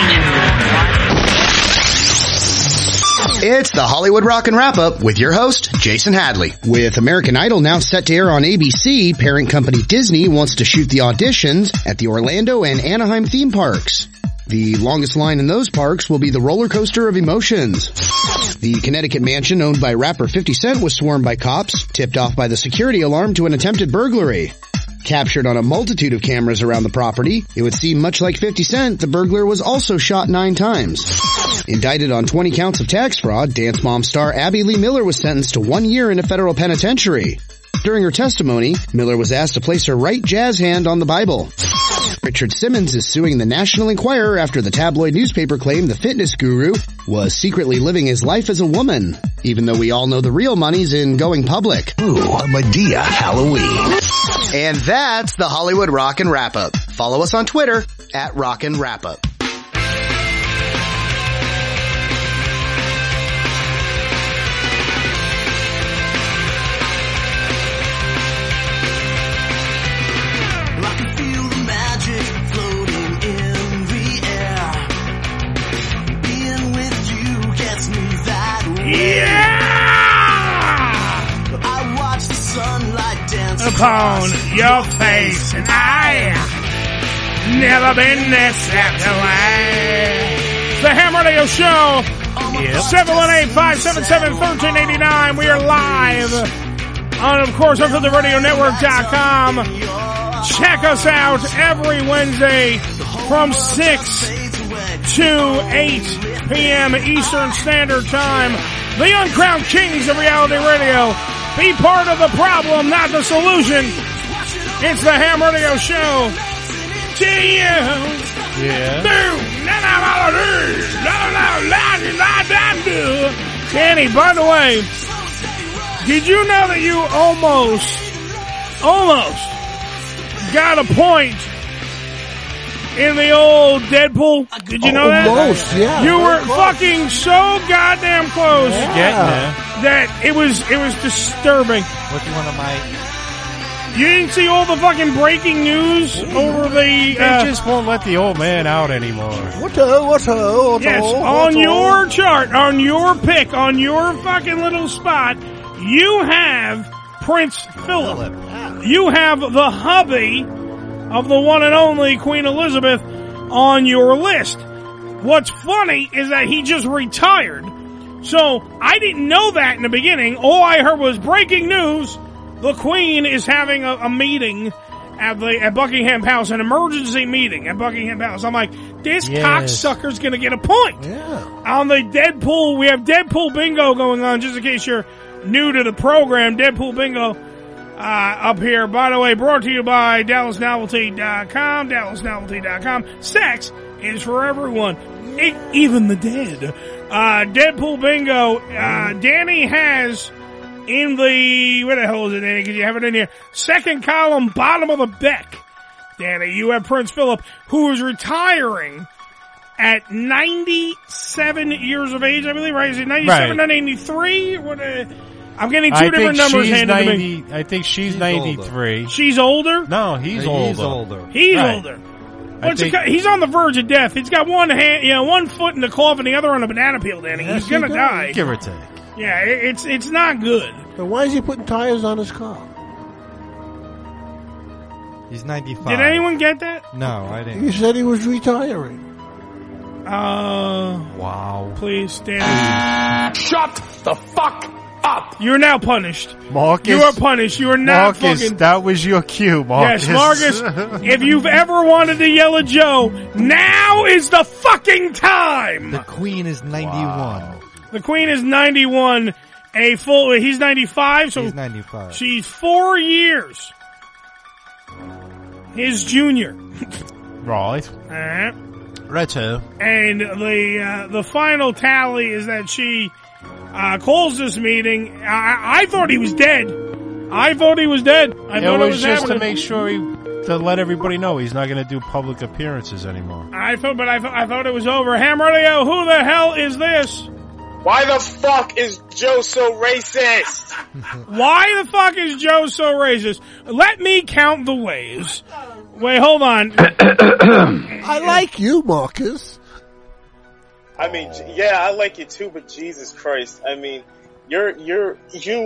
It's the Hollywood Rockin' Wrap-Up with your host, Jason Hadley. With American Idol now set to air on ABC, parent company Disney wants to shoot the auditions at the Orlando and Anaheim theme parks. The longest line in those parks will be the roller coaster of emotions. The Connecticut mansion owned by rapper 50 Cent was swarmed by cops, tipped off by the security alarm to an attempted burglary. Captured on a multitude of cameras around the property, it would seem much like 50 Cent, the burglar was also shot 9 times. Indicted on 20 counts of tax fraud, Dance Mom star Abby Lee Miller was sentenced to 1 year in a federal penitentiary. During her testimony, Miller was asked to place her right jazz hand on the Bible. Richard Simmons is suing the National Enquirer after the tabloid newspaper claimed the fitness guru was secretly living his life as a woman, even though we all know the real money's in going public. Ooh, a Medea Halloween. And that's the Hollywood Rockin' Wrap-Up. Follow us on Twitter @Rockin' Wrap-Up. Yeah! I watch the sunlight dance upon your face, and I never been this swept away. The Ham Radio Show, 718-577-1389. We are live on, of course, UnfilteredRadioNetwork.com. Check us out every Wednesday from 6 to 8 p.m. Eastern Standard Time. The Uncrowned Kings of Reality Radio. Be part of the problem, not the solution. It's the Ham Radio Show. Danny, by the way, did you know that you almost got a point in the old Deadpool? Did you know that? Almost, yeah. You were fucking so goddamn close that it was disturbing. What's one of my... You didn't see all the fucking breaking news over the... They just won't let the old man out anymore. Yes, on your chart, on your pick, on your fucking little spot, you have Prince Philip. You have the hubby of the one and only Queen Elizabeth on your list. What's funny is that he just retired. So I didn't know that in the beginning. All I heard was breaking news. The Queen is having a meeting at Buckingham Palace, an emergency meeting at Buckingham Palace. I'm like, this cocksucker's gonna get a point. Yeah. On the Deadpool, we have Deadpool Bingo going on, just in case you're new to the program. Deadpool Bingo up here. By the way, brought to you by DallasNovelty.com. DallasNovelty.com. Sex is for everyone, even the dead. Deadpool Bingo. Danny has in the, where the hell is it, Danny? Because you have it in here. Second column, bottom of the deck. Danny, you have Prince Philip, who is retiring at 97 years of age, I believe, right? Is it 97 or 93? I'm getting two different numbers handed to me. I think she's 93. Older. She's older? No, he's older. He's older. He's on the verge of death. He's got one hand, one foot in the coffin, the other on a banana peel, Danny. He's gonna die. Give or take. Yeah, it's not good. But why is he putting tires on his car? He's 95. Did anyone get that? No, I didn't. You said he was retiring. Wow. Please, Danny. Shut the fuck up! You're now punished. Marcus. You are punished. You are not Marcus, fucking... that was your cue, Marcus. Yes, Marcus, if you've ever wanted to yell at Joe, now is the fucking time! The Queen is 91. Wow. The Queen is 91. He's 95, so... He's 95. She's 4 years. His junior. Right. Righto. And the final tally is that she calls this meeting. I thought he was dead. I thought it was just to make sure to let everybody know he's not going to do public appearances anymore. I thought it was over. Ham Radio, who the hell is this? Why the fuck is Joe so racist? Why the fuck is Joe so racist? Let me count the ways. Wait, hold on. I like you, Marcus. I mean, yeah, I like you too, but Jesus Christ. I mean, you,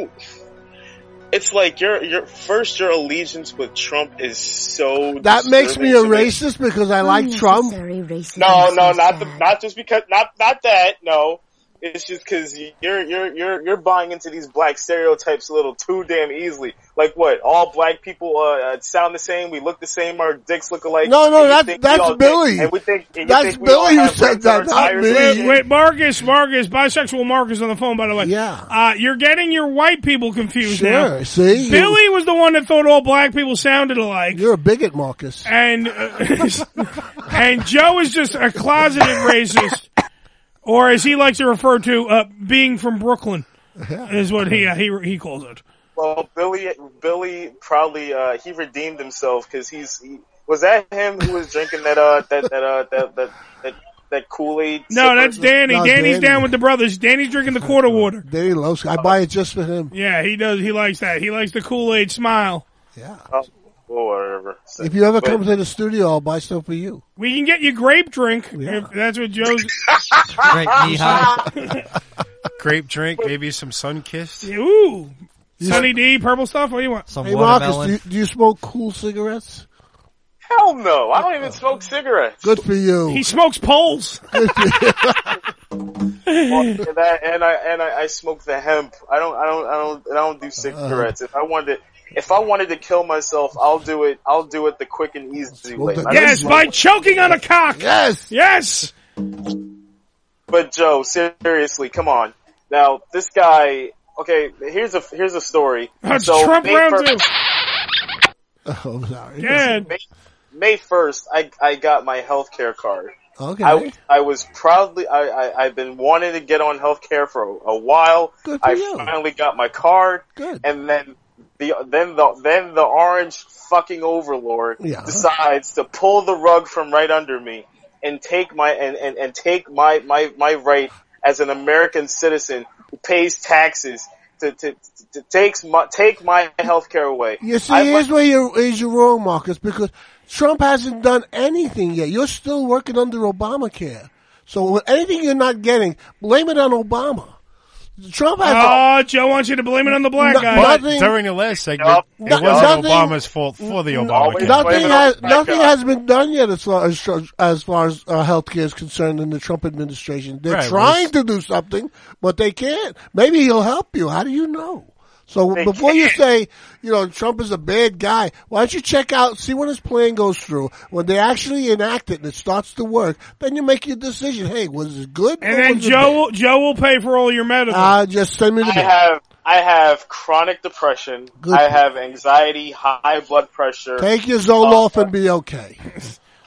it's like your allegiance with Trump is so... That makes me a racist because I like Trump? No, not just because, not that, no. It's just because you're buying into these black stereotypes a little too damn easily. Like what? All black people sound the same. We look the same. Our dicks look alike. No, that's Billy. That's Billy who said that. Not me. Wait, Marcus, bisexual Marcus on the phone. By the way, yeah. You're getting your white people confused now. See, Billy was the one that thought all black people sounded alike. You're a bigot, Marcus. And and Joe is just a closeted racist. Or as he likes to refer to, being from Brooklyn, is what he calls it. Well, Billy probably he redeemed himself because was that him who was drinking that Kool-Aid? No, that's Danny. No, Danny's down with the brothers. Danny's drinking the quarter water. Danny loves. I buy it just for him. Yeah, he does. He likes that. He likes the Kool-Aid smile. Yeah. Whatever. If you ever come to the studio, I'll buy stuff for you. We can get you grape drink. If that's what Joe's... Grape knee-high. Grape drink, maybe some Sunkist. Ooh. Sunny D, purple stuff. What do you want? Hey, Marcus, do you smoke cool cigarettes? Hell no. I don't even smoke cigarettes. Good for you. He smokes poles. Well, I smoke the hemp. I don't do cigarettes. If I wanted to kill myself, I'll do it the quick and easy way. Yes, by choking on a cock. Yes. But Joe, seriously, come on. Now, this guy, okay, here's a story. So Trump round two. Oh, sorry. May 1st, I got my healthcare card. Okay. I was proudly, I've been wanting to get on healthcare for a while. Good for you. Finally got my card. Good. And then the orange fucking overlord decides to pull the rug from right under me and take my right as an American citizen who pays taxes to take my healthcare away. You see, here's where you're wrong, Marcus, because Trump hasn't done anything yet. You're still working under Obamacare. So anything you're not getting, blame it on Obama. Trump has Joe wants you to blame it on the black guy. During the last segment, it wasn't Obama's fault for the Obamacare. Nothing has been done yet as far as healthcare is concerned in the Trump administration. They're trying to do something, but they can't. Maybe he'll help you. How do you know? So before you say, Trump is a bad guy, why don't you check out, see when his plan goes through. When they actually enact it and it starts to work, then you make your decision. Hey, was it good? And then Joe will pay for all your medical. Just send me the bill. I have chronic depression. I have anxiety, high blood pressure. Take your Zoloft and be okay.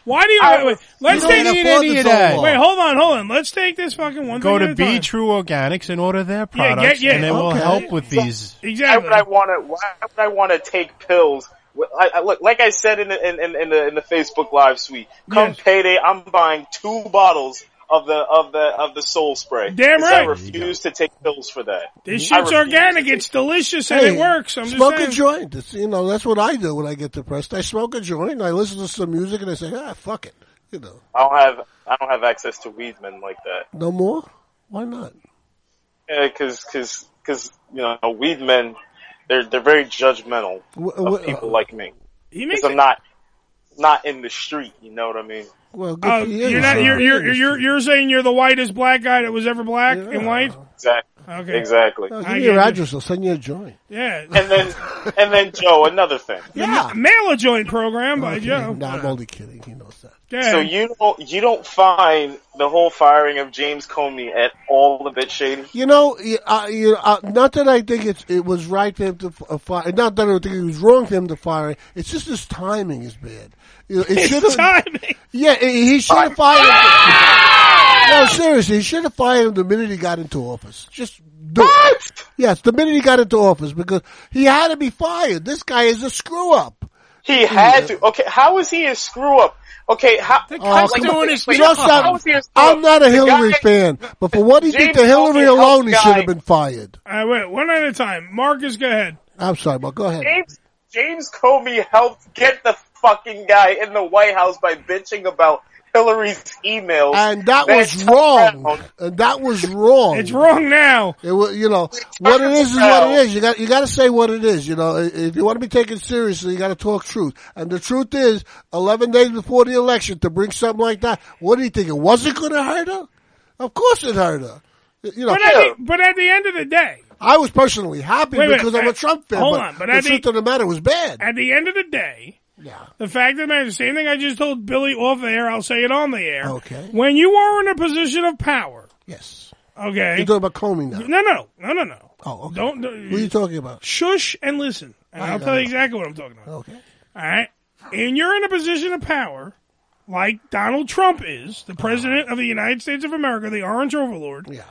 Why do you? Wait, let's take any of that. Wait, hold on. Let's take this fucking one. Go thing to at a time. Be True Organics and order their products, and it will help with these. Exactly. Why would I want to take pills? Look, like I said in the Facebook Live suite, come payday, I'm buying 2 bottles of the Soul Spray. Damn right. I refuse to take pills for that. This shit's organic. It's delicious and it works. I'm just smoke saying. a joint. It's, that's what I do when I get depressed. I smoke a joint and I listen to some music and I say, fuck it. I don't have access to weedmen like that. No more? Why not? Yeah, because weedmen, they're very judgmental of people like me. Because I'm not in the street. You know what I mean? Well, good for you. You're saying you're the whitest black guy that was ever black and white? Exactly. Okay. Exactly. Give me your address. I'll send you a joint. Yeah. And then Joe, another thing. Yeah. Mail a joint program by Joe. No, I'm only kidding. He knows that. So you don't find the whole firing of James Comey at all a bit shady? Not that I think it was right for him to fire. Not that I think it was wrong for him to fire. It's just his timing is bad. His timing. Yeah, he should have fired him. No, seriously, he should have fired him the minute he got into office. Just do it. Yes, the minute he got into office, because he had to be fired. This guy is a screw up. He had to. Okay, how is he a screw up? Okay, I'm not a Hillary fan, but for what he did to Hillary alone, he should have been fired. Wait, one at a time. Marcus, go ahead. I'm sorry, but go ahead. James Comey helped get the fucking guy in the White House by bitching about Hillary's emails. And that was wrong. And that was wrong. It's wrong now. It was, what it is what it is. You got to say what it is. If you want to be taken seriously, you got to talk truth. And the truth is, 11 days before the election, to bring something like that, what do you think? It wasn't going to hurt her? Of course it hurt her. But at the end of the day, I was personally happy because I'm a Trump fan. But the truth of the matter was bad. At the end of the day, the fact of the matter, the same thing I just told Billy off the air, I'll say it on the air. Okay. When you are in a position of power. Yes. Okay. You're talking about Comey now. No. Oh, okay. Don't. What are you talking about? Shush and listen. And I'll tell you exactly what I'm talking about. Okay. All right. And you're in a position of power, like Donald Trump is, the president of the United States of America, the orange overlord. Yeah.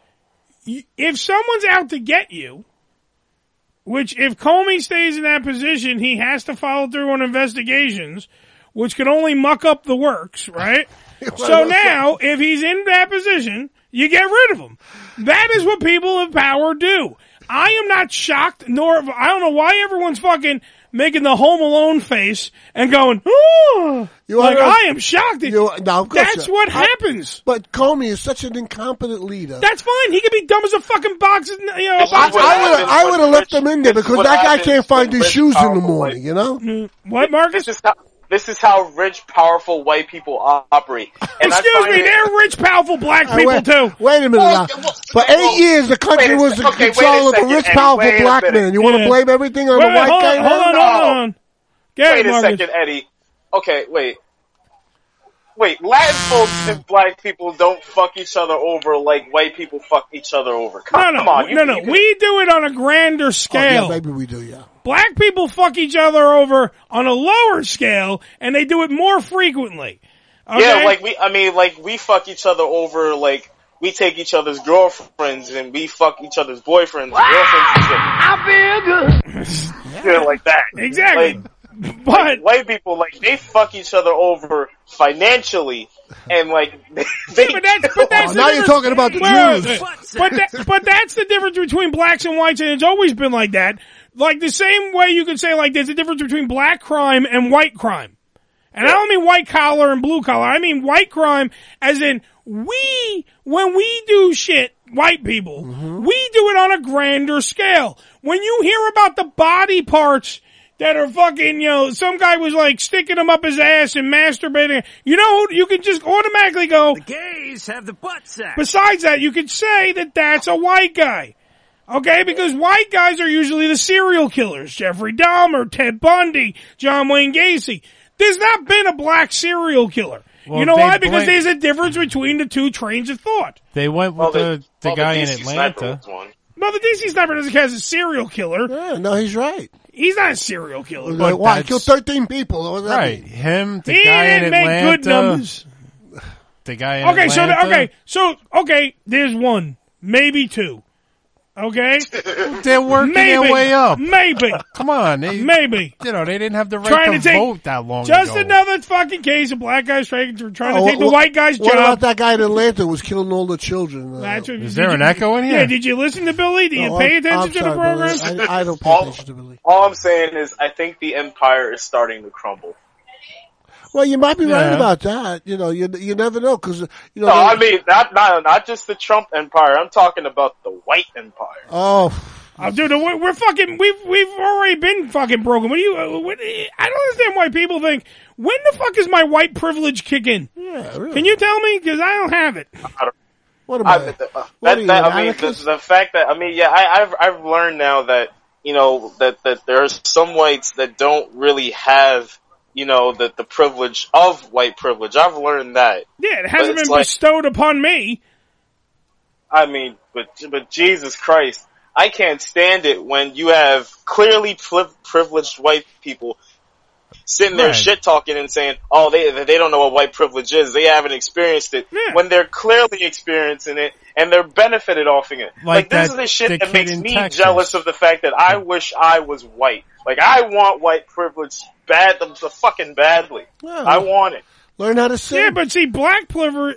If someone's out to get you, which if Comey stays in that position, he has to follow through on investigations, which could only muck up the works, right? So now, if he's in that position, you get rid of him. That is what people of power do. I am not shocked, I don't know why everyone's fucking making the Home Alone face and going, oh, I am shocked. That's what happens. But Comey is such an incompetent leader. That's fine. He could be dumb as a fucking box. I would have left him in there because that guy can't find his shoes in the morning, What, Marcus? This is how rich, powerful white people operate. And excuse me, they're rich, powerful black people too. Wait a minute now. For 8 years, the country was in control of a rich, powerful black man. You want to blame everything on the white guy? Hold on. Wait a second, Eddie. Okay, wait. Latin folks and black people don't fuck each other over like white people fuck each other over. Come on. No. We do it on a grander scale. Yeah, maybe we do, yeah. Black people fuck each other over on a lower scale, and they do it more frequently. Okay? Yeah, we fuck each other over, we take each other's girlfriends and we fuck each other's boyfriends and girlfriends. I feel good. Yeah, like that. Exactly. But white people, they fuck each other over financially, and but that's now you're talking about the Jews. But that's the difference between blacks and whites, and it's always been like that. Like the same way you could say, there's a difference between black crime and white crime. And I don't mean white collar and blue collar. I mean white crime as in when we do shit, white people, we do it on a grander scale. When you hear about the body parts that are fucking, some guy was sticking them up his ass and masturbating. You can just automatically go, the gays have the butt sack. Besides that, you could say that that's a white guy. Okay, because white guys are usually the serial killers. Jeffrey Dahmer, Ted Bundy, John Wayne Gacy. There's not been a black serial killer. Well, you know why? Because there's a difference between the two trains of thought. They went with the guy in Atlanta. No, the DC Sniper doesn't count as a serial killer. Yeah, no, he's right. He's not a serial killer. Like, why? He killed 13 people. What does that Right. mean? Him, the He guy in didn't make Atlanta. good numbers. The guy in Atlanta. Okay, there's one, maybe two. Okay? They're working their way up. Maybe. Come on. Maybe. You know, they didn't have the right to vote that long ago. Just another fucking case of black guys trying to take the What- white guy's What job. about that guy in Atlanta who was killing all the children? Is there an echo in here? Yeah, did you listen to Billy? Did you pay attention to the program? I don't pay attention to Billy. All I'm saying is, I think the empire is starting to crumble. Well, you might be right about that. You know, you never know because No, I mean not just the Trump empire. I'm talking about the white empire. Oh, dude, we're fucking. We've already been fucking broken. What do you? I don't understand why people think. When the fuck is my white privilege kick in? Yeah, really. Can you tell me? Because I don't have it. What am I? The fact that I've learned now that that there are some whites that don't really have the privilege of white privilege. I've learned that. Yeah, it hasn't been bestowed upon me. I mean, but Jesus Christ, I can't stand it when you have clearly privileged white people sitting there shit talking and saying, "Oh, they don't know what white privilege is. They haven't experienced it." Yeah. When they're clearly experiencing it and they're benefited off of it. Like this is the shit that makes me jealous of the fact that I wish I was white. Like I want white privilege fucking badly. Yeah. I want it. Learn how to sing. Yeah, but see, black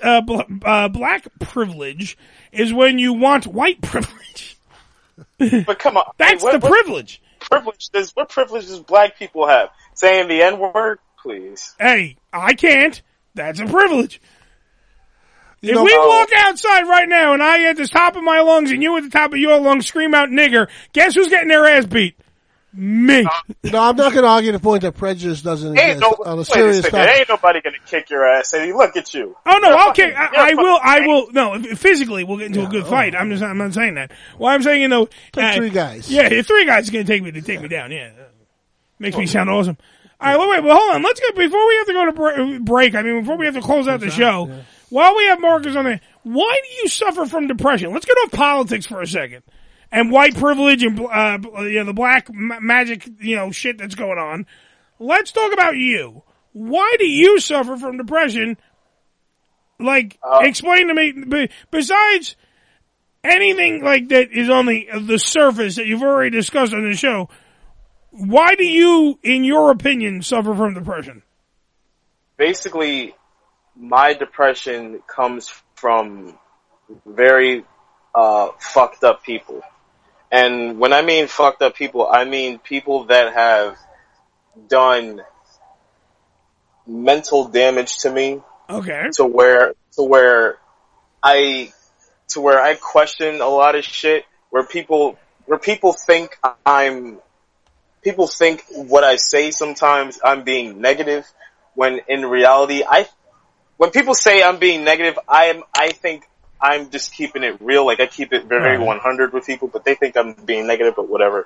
privilege is when you want white privilege. But come on, that's the privilege. What privilege does black people have? Saying the N-word, please. Hey, I can't. That's a privilege. If we walk outside right now and I at the top of my lungs and you at the top of your lungs scream out nigger, guess who's getting their ass beat? Me. No, I'm not going to argue the point that prejudice doesn't exist. On a serious fact. Ain't nobody going to kick your ass. And look at you. Oh no, I'll kick. I will. No, physically we'll get into a good fight. I'm not saying that. Well, I'm saying three guys. Yeah, three guys are going to take me down. Yeah, makes me sound awesome. All right, wait, well, hold on. Let's get before we have to go to break. I mean, before we have to close out the show. Yeah. While we have Marcus on there, why do you suffer from depression? Let's get off politics for a second. And white privilege and the black magic shit that's going on. Let's talk about you. Why do you suffer from depression? Like, explain to me. Besides anything like that is on the surface that you've already discussed on the show, why do you, in your opinion, suffer from depression? Basically, my depression comes from very fucked up people. And when I mean fucked up people, I mean people that have done mental damage to me. Okay. To where I question a lot of shit, where people think people think what I say sometimes I'm being negative, when in reality when people say I'm being negative, I think I'm just keeping it real. Like I keep it very 100 with people, but they think I'm being negative, but whatever.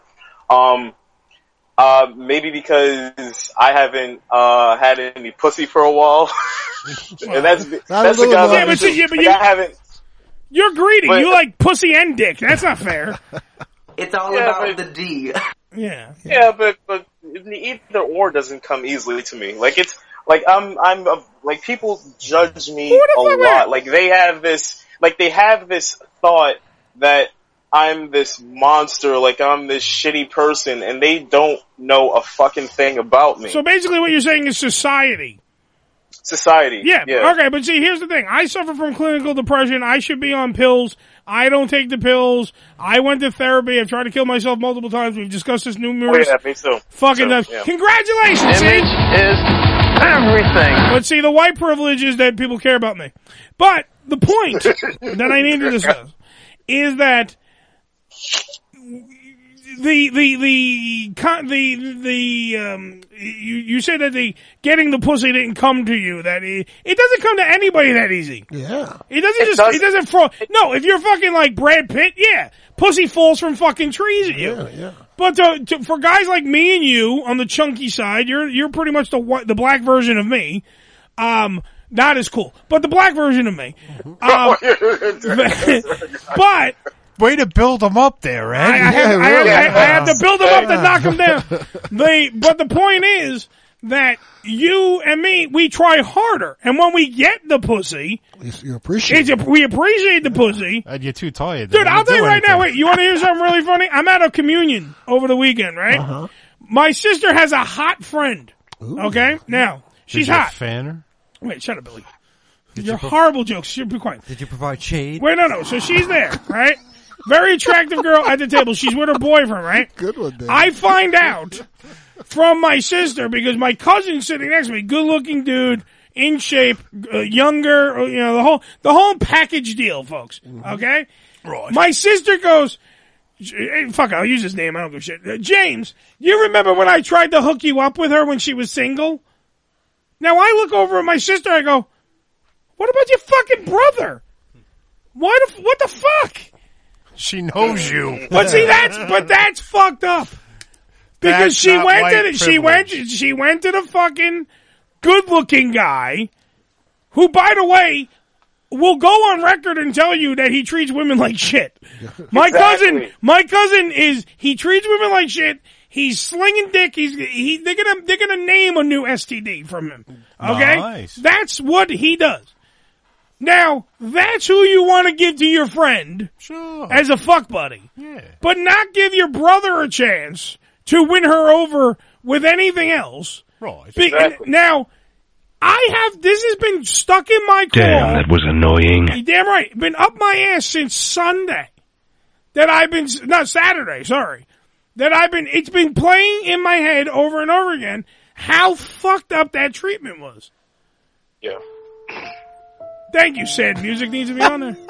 Maybe because I haven't had any pussy for a while. And that's the guy. I haven't. You're greedy. You like pussy and dick. That's not fair. It's all about the D. Yeah. Yeah, but either or doesn't come easily to me. Like it's like like people judge me a lot. Like they have this thought that I'm this monster, like I'm this shitty person, and they don't know a fucking thing about me. So basically what you're saying is society. Society. Yeah. Okay, but see, here's the thing. I suffer from clinical depression. I should be on pills. I don't take the pills. I went to therapy. I've tried to kill myself multiple times. We've discussed this numerous me too. Fucking times. Yeah. Congratulations, Image is everything. But see, the white privilege is that people care about me. But the point that I need to discuss is that you said that the getting the pussy didn't come to you. That it doesn't come to anybody that easy. Yeah. It doesn't fall. No, if you're fucking like Brad Pitt, yeah, pussy falls from fucking trees at you. Yeah. But for guys like me and you on the chunky side, you're pretty much the black version of me. Not as cool, but the black version of me. But Way to build them up there, Ed. I have to build them up to knock them down. But the point is that you and me, we try harder. And when we get the pussy, you appreciate we appreciate the pussy. And you're too tired. Dude, I'll tell you right now, wait, you want to hear something really funny? I'm at a communion over the weekend, right? Uh-huh. My sister has a hot friend. Ooh. Okay? Now, she's Did you hot. fan her? Wait, shut up, Billy. You're horrible jokes. Be quiet. Did you provide shade? Wait, no. So she's there, right? Very attractive girl at the table. She's with her boyfriend, right? Good one, Dave. I find out from my sister because my cousin's sitting next to me, good-looking dude, in shape, younger, you know, the whole package deal, folks. Okay? Right. My sister goes, fuck, I'll use his name. I don't give a shit. James, you remember when I tried to hook you up with her when she was single? Now I look over at my sister. I go, "What about your fucking brother? What the fuck?" She knows you. But see, that's fucked up. Because she went to the fucking good-looking guy, who, by the way, will go on record and tell you that he treats women like shit. My cousin he treats women like shit. He's slinging dick. They're gonna name a new STD from him. Okay? Nice. That's what he does. Now, that's who you want to give to your friend. Sure. As a fuck buddy. Yeah. But not give your brother a chance to win her over with anything else. Right. Exactly. Now, this has been stuck in my craw. Damn, that was annoying. You're damn right. Been up my ass since Sunday. Saturday, sorry. It's been playing in my head over and over again how fucked up that treatment was. Yeah. Thank you, sad music needs to be on there.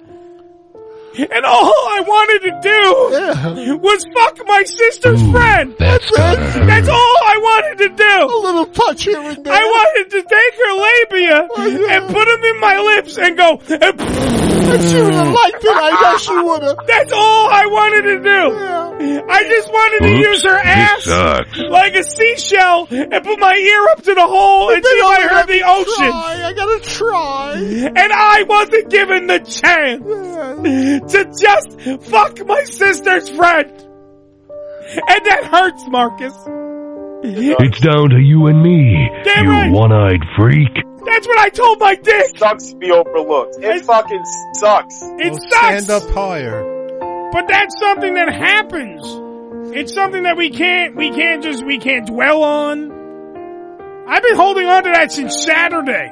And all I wanted to do was fuck my sister's friend. That's all I wanted to do. A little touch here and there. I wanted to take her labia and put them in my lips and go. And she would have liked it. I know she would have. That's all I wanted to do. Yeah. I just wanted to use her ass like a seashell and put my ear up to the hole and see if I heard the ocean. I gotta try. And I wasn't given the chance to just fuck my sister's friend. And that hurts, Marcus. It's down to you and me, Damn you right. one-eyed freak. That's what I told my dick. It sucks to be overlooked. It fucking sucks. It sucks. Stand up higher. But that's something that happens. It's something that we can't dwell on. I've been holding on to that since Saturday.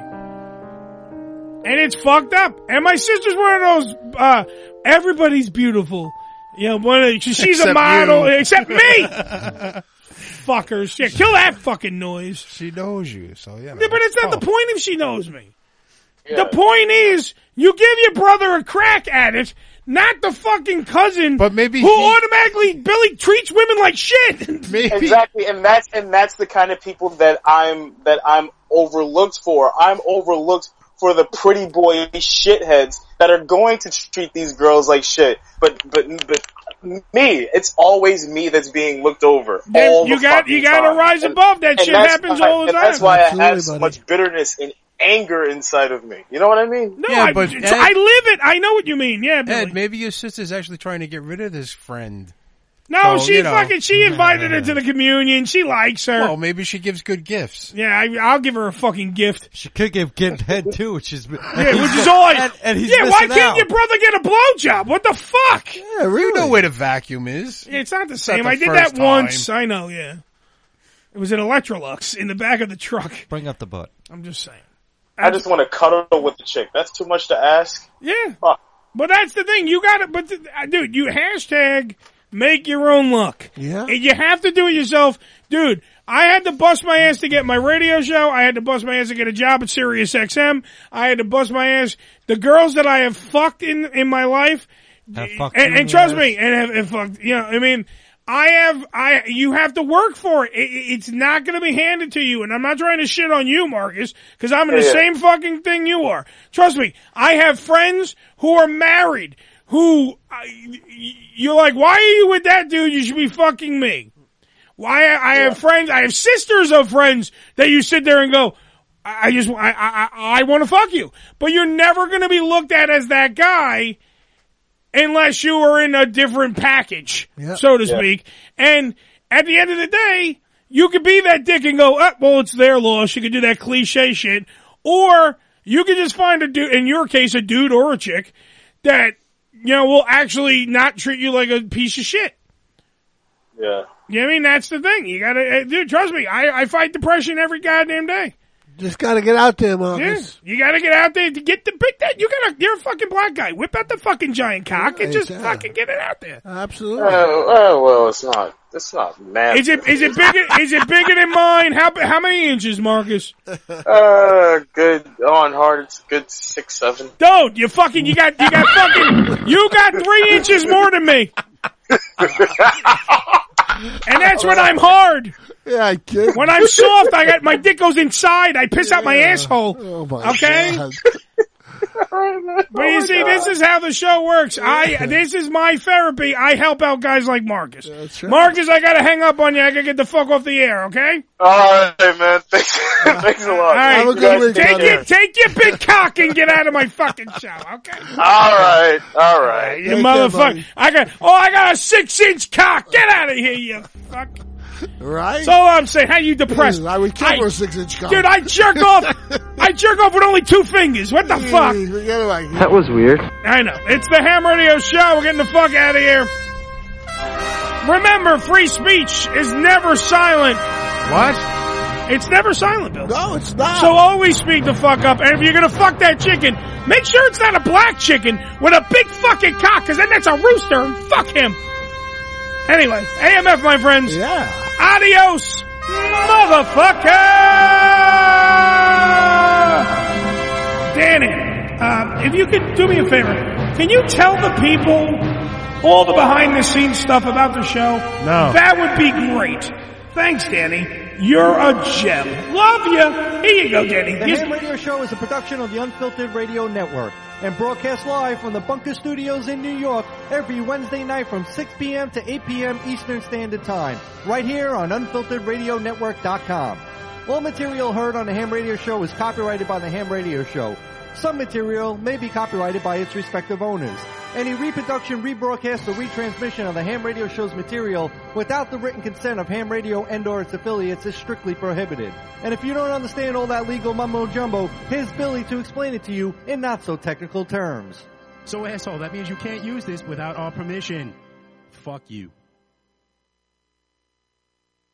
And it's fucked up. And my sister's one of those, everybody's beautiful. You know, she's a model, except me! Fuckers. Yeah, kill that fucking noise. She knows you, so yeah. But it's not the point if she knows me. Yeah. The point is, you give your brother a crack at it, not the fucking cousin but maybe who automatically, Billy, treats women like shit. Maybe. Exactly, and that's the kind of people that I'm overlooked for. I'm overlooked for the pretty boy shitheads that are going to treat these girls like shit. But me, it's always me that's being looked over. You gotta rise above that. Shit happens all the time. That's why I have so much bitterness and anger inside of me. You know what I mean? No, I live it. I know what you mean. Yeah, Billy. Ed, maybe your sister's actually trying to get rid of this friend. No, she invited her to the communion. She likes her. Well, maybe she gives good gifts. Yeah, I'll give her a fucking gift. She could give head too, which is which is all. And he's why can't your brother get a blowjob? What the fuck? Yeah, really. You know where the vacuum is. Yeah, it's not the same. I did that once. I know. Yeah, it was an Electrolux in the back of the truck. Bring up the butt. I'm just saying. I just want to cuddle with the chick. That's too much to ask. Yeah, but that's the thing. You got it. But dude, you hashtag. Make your own luck. Yeah. And you have to do it yourself. Dude, I had to bust my ass to get my radio show. I had to bust my ass to get a job at Sirius XM. I had to bust my ass. The girls that I have fucked in my life. And trust me, and have fucked, you know, I mean, you have to work for it. It's not going to be handed to you. And I'm not trying to shit on you, Marcus, because I'm in the same fucking thing you are. Trust me, I have friends who are married who, you're like, why are you with that dude? You should be fucking me. Why? I have friends, I have sisters of friends that you sit there and go, I want to fuck you. But you're never going to be looked at as that guy unless you are in a different package, so to speak. And at the end of the day, you could be that dick and go, well, it's their loss. You could do that cliche shit. Or you could just find a dude, in your case, a dude or a chick, that, will actually not treat you like a piece of shit. Yeah. You know what I mean? That's the thing. You gotta, dude, trust me, I fight depression every goddamn day. Just gotta get out there, Marcus. Yeah, you gotta get out there to get the big that. You're a fucking black guy. Whip out the fucking giant cock and just fucking get it out there. Absolutely. Well, it's not mad. Is it bigger than mine? How many inches, Marcus? Good on hard. It's good 6, 7. Dude, you got 3 inches more than me. And that's when I'm hard. Yeah, I get. When I'm soft, my dick goes inside. I piss out my asshole. Oh my okay? God. But you see, this is how the show works. This is my therapy. I help out guys like Marcus. That's right. Marcus, I gotta hang up on you. I gotta get the fuck off the air, okay? Alright, man. Thanks a lot. Alright, Have a good week, take your big cock and get out of my fucking show, okay? Alright. You motherfucker. I got a 6-inch cock. Get out of here, you fuck. Right? So I'm saying, how you depressed? I would kill for a 6-inch cock. Dude, I jerk off with only 2 fingers. What the fuck? That was weird. I know. It's the Ham Radio Show. We're getting the fuck out of here. Remember, free speech is never silent. What? It's never silent, Bill. No, it's not. So always speak the fuck up. And if you're gonna fuck that chicken, make sure it's not a black chicken with a big fucking cock, because then that's a rooster, and fuck him. Anyway, AMF, my friends. Yeah. Adios, motherfucker! Danny, if you could do me a favor, can you tell the people all the behind-the-scenes stuff about the show? No. That would be great. Thanks, Danny. You're a gem. Love you. Here you go, Danny. The Ham Radio Show is a production of the Unfiltered Radio Network and broadcast live from the Bunker Studios in New York every Wednesday night from 6 p.m. to 8 p.m. Eastern Standard Time, right here on UnfilteredRadioNetwork.com. All material heard on the Ham Radio Show is copyrighted by the Ham Radio Show. Some material may be copyrighted by its respective owners. Any reproduction, rebroadcast, or retransmission of the Ham Radio Show's material without the written consent of Ham Radio and/or its affiliates is strictly prohibited. And if you don't understand all that legal mumbo-jumbo, here's Billy to explain it to you in not-so-technical terms. So, asshole, that means you can't use this without our permission. Fuck you.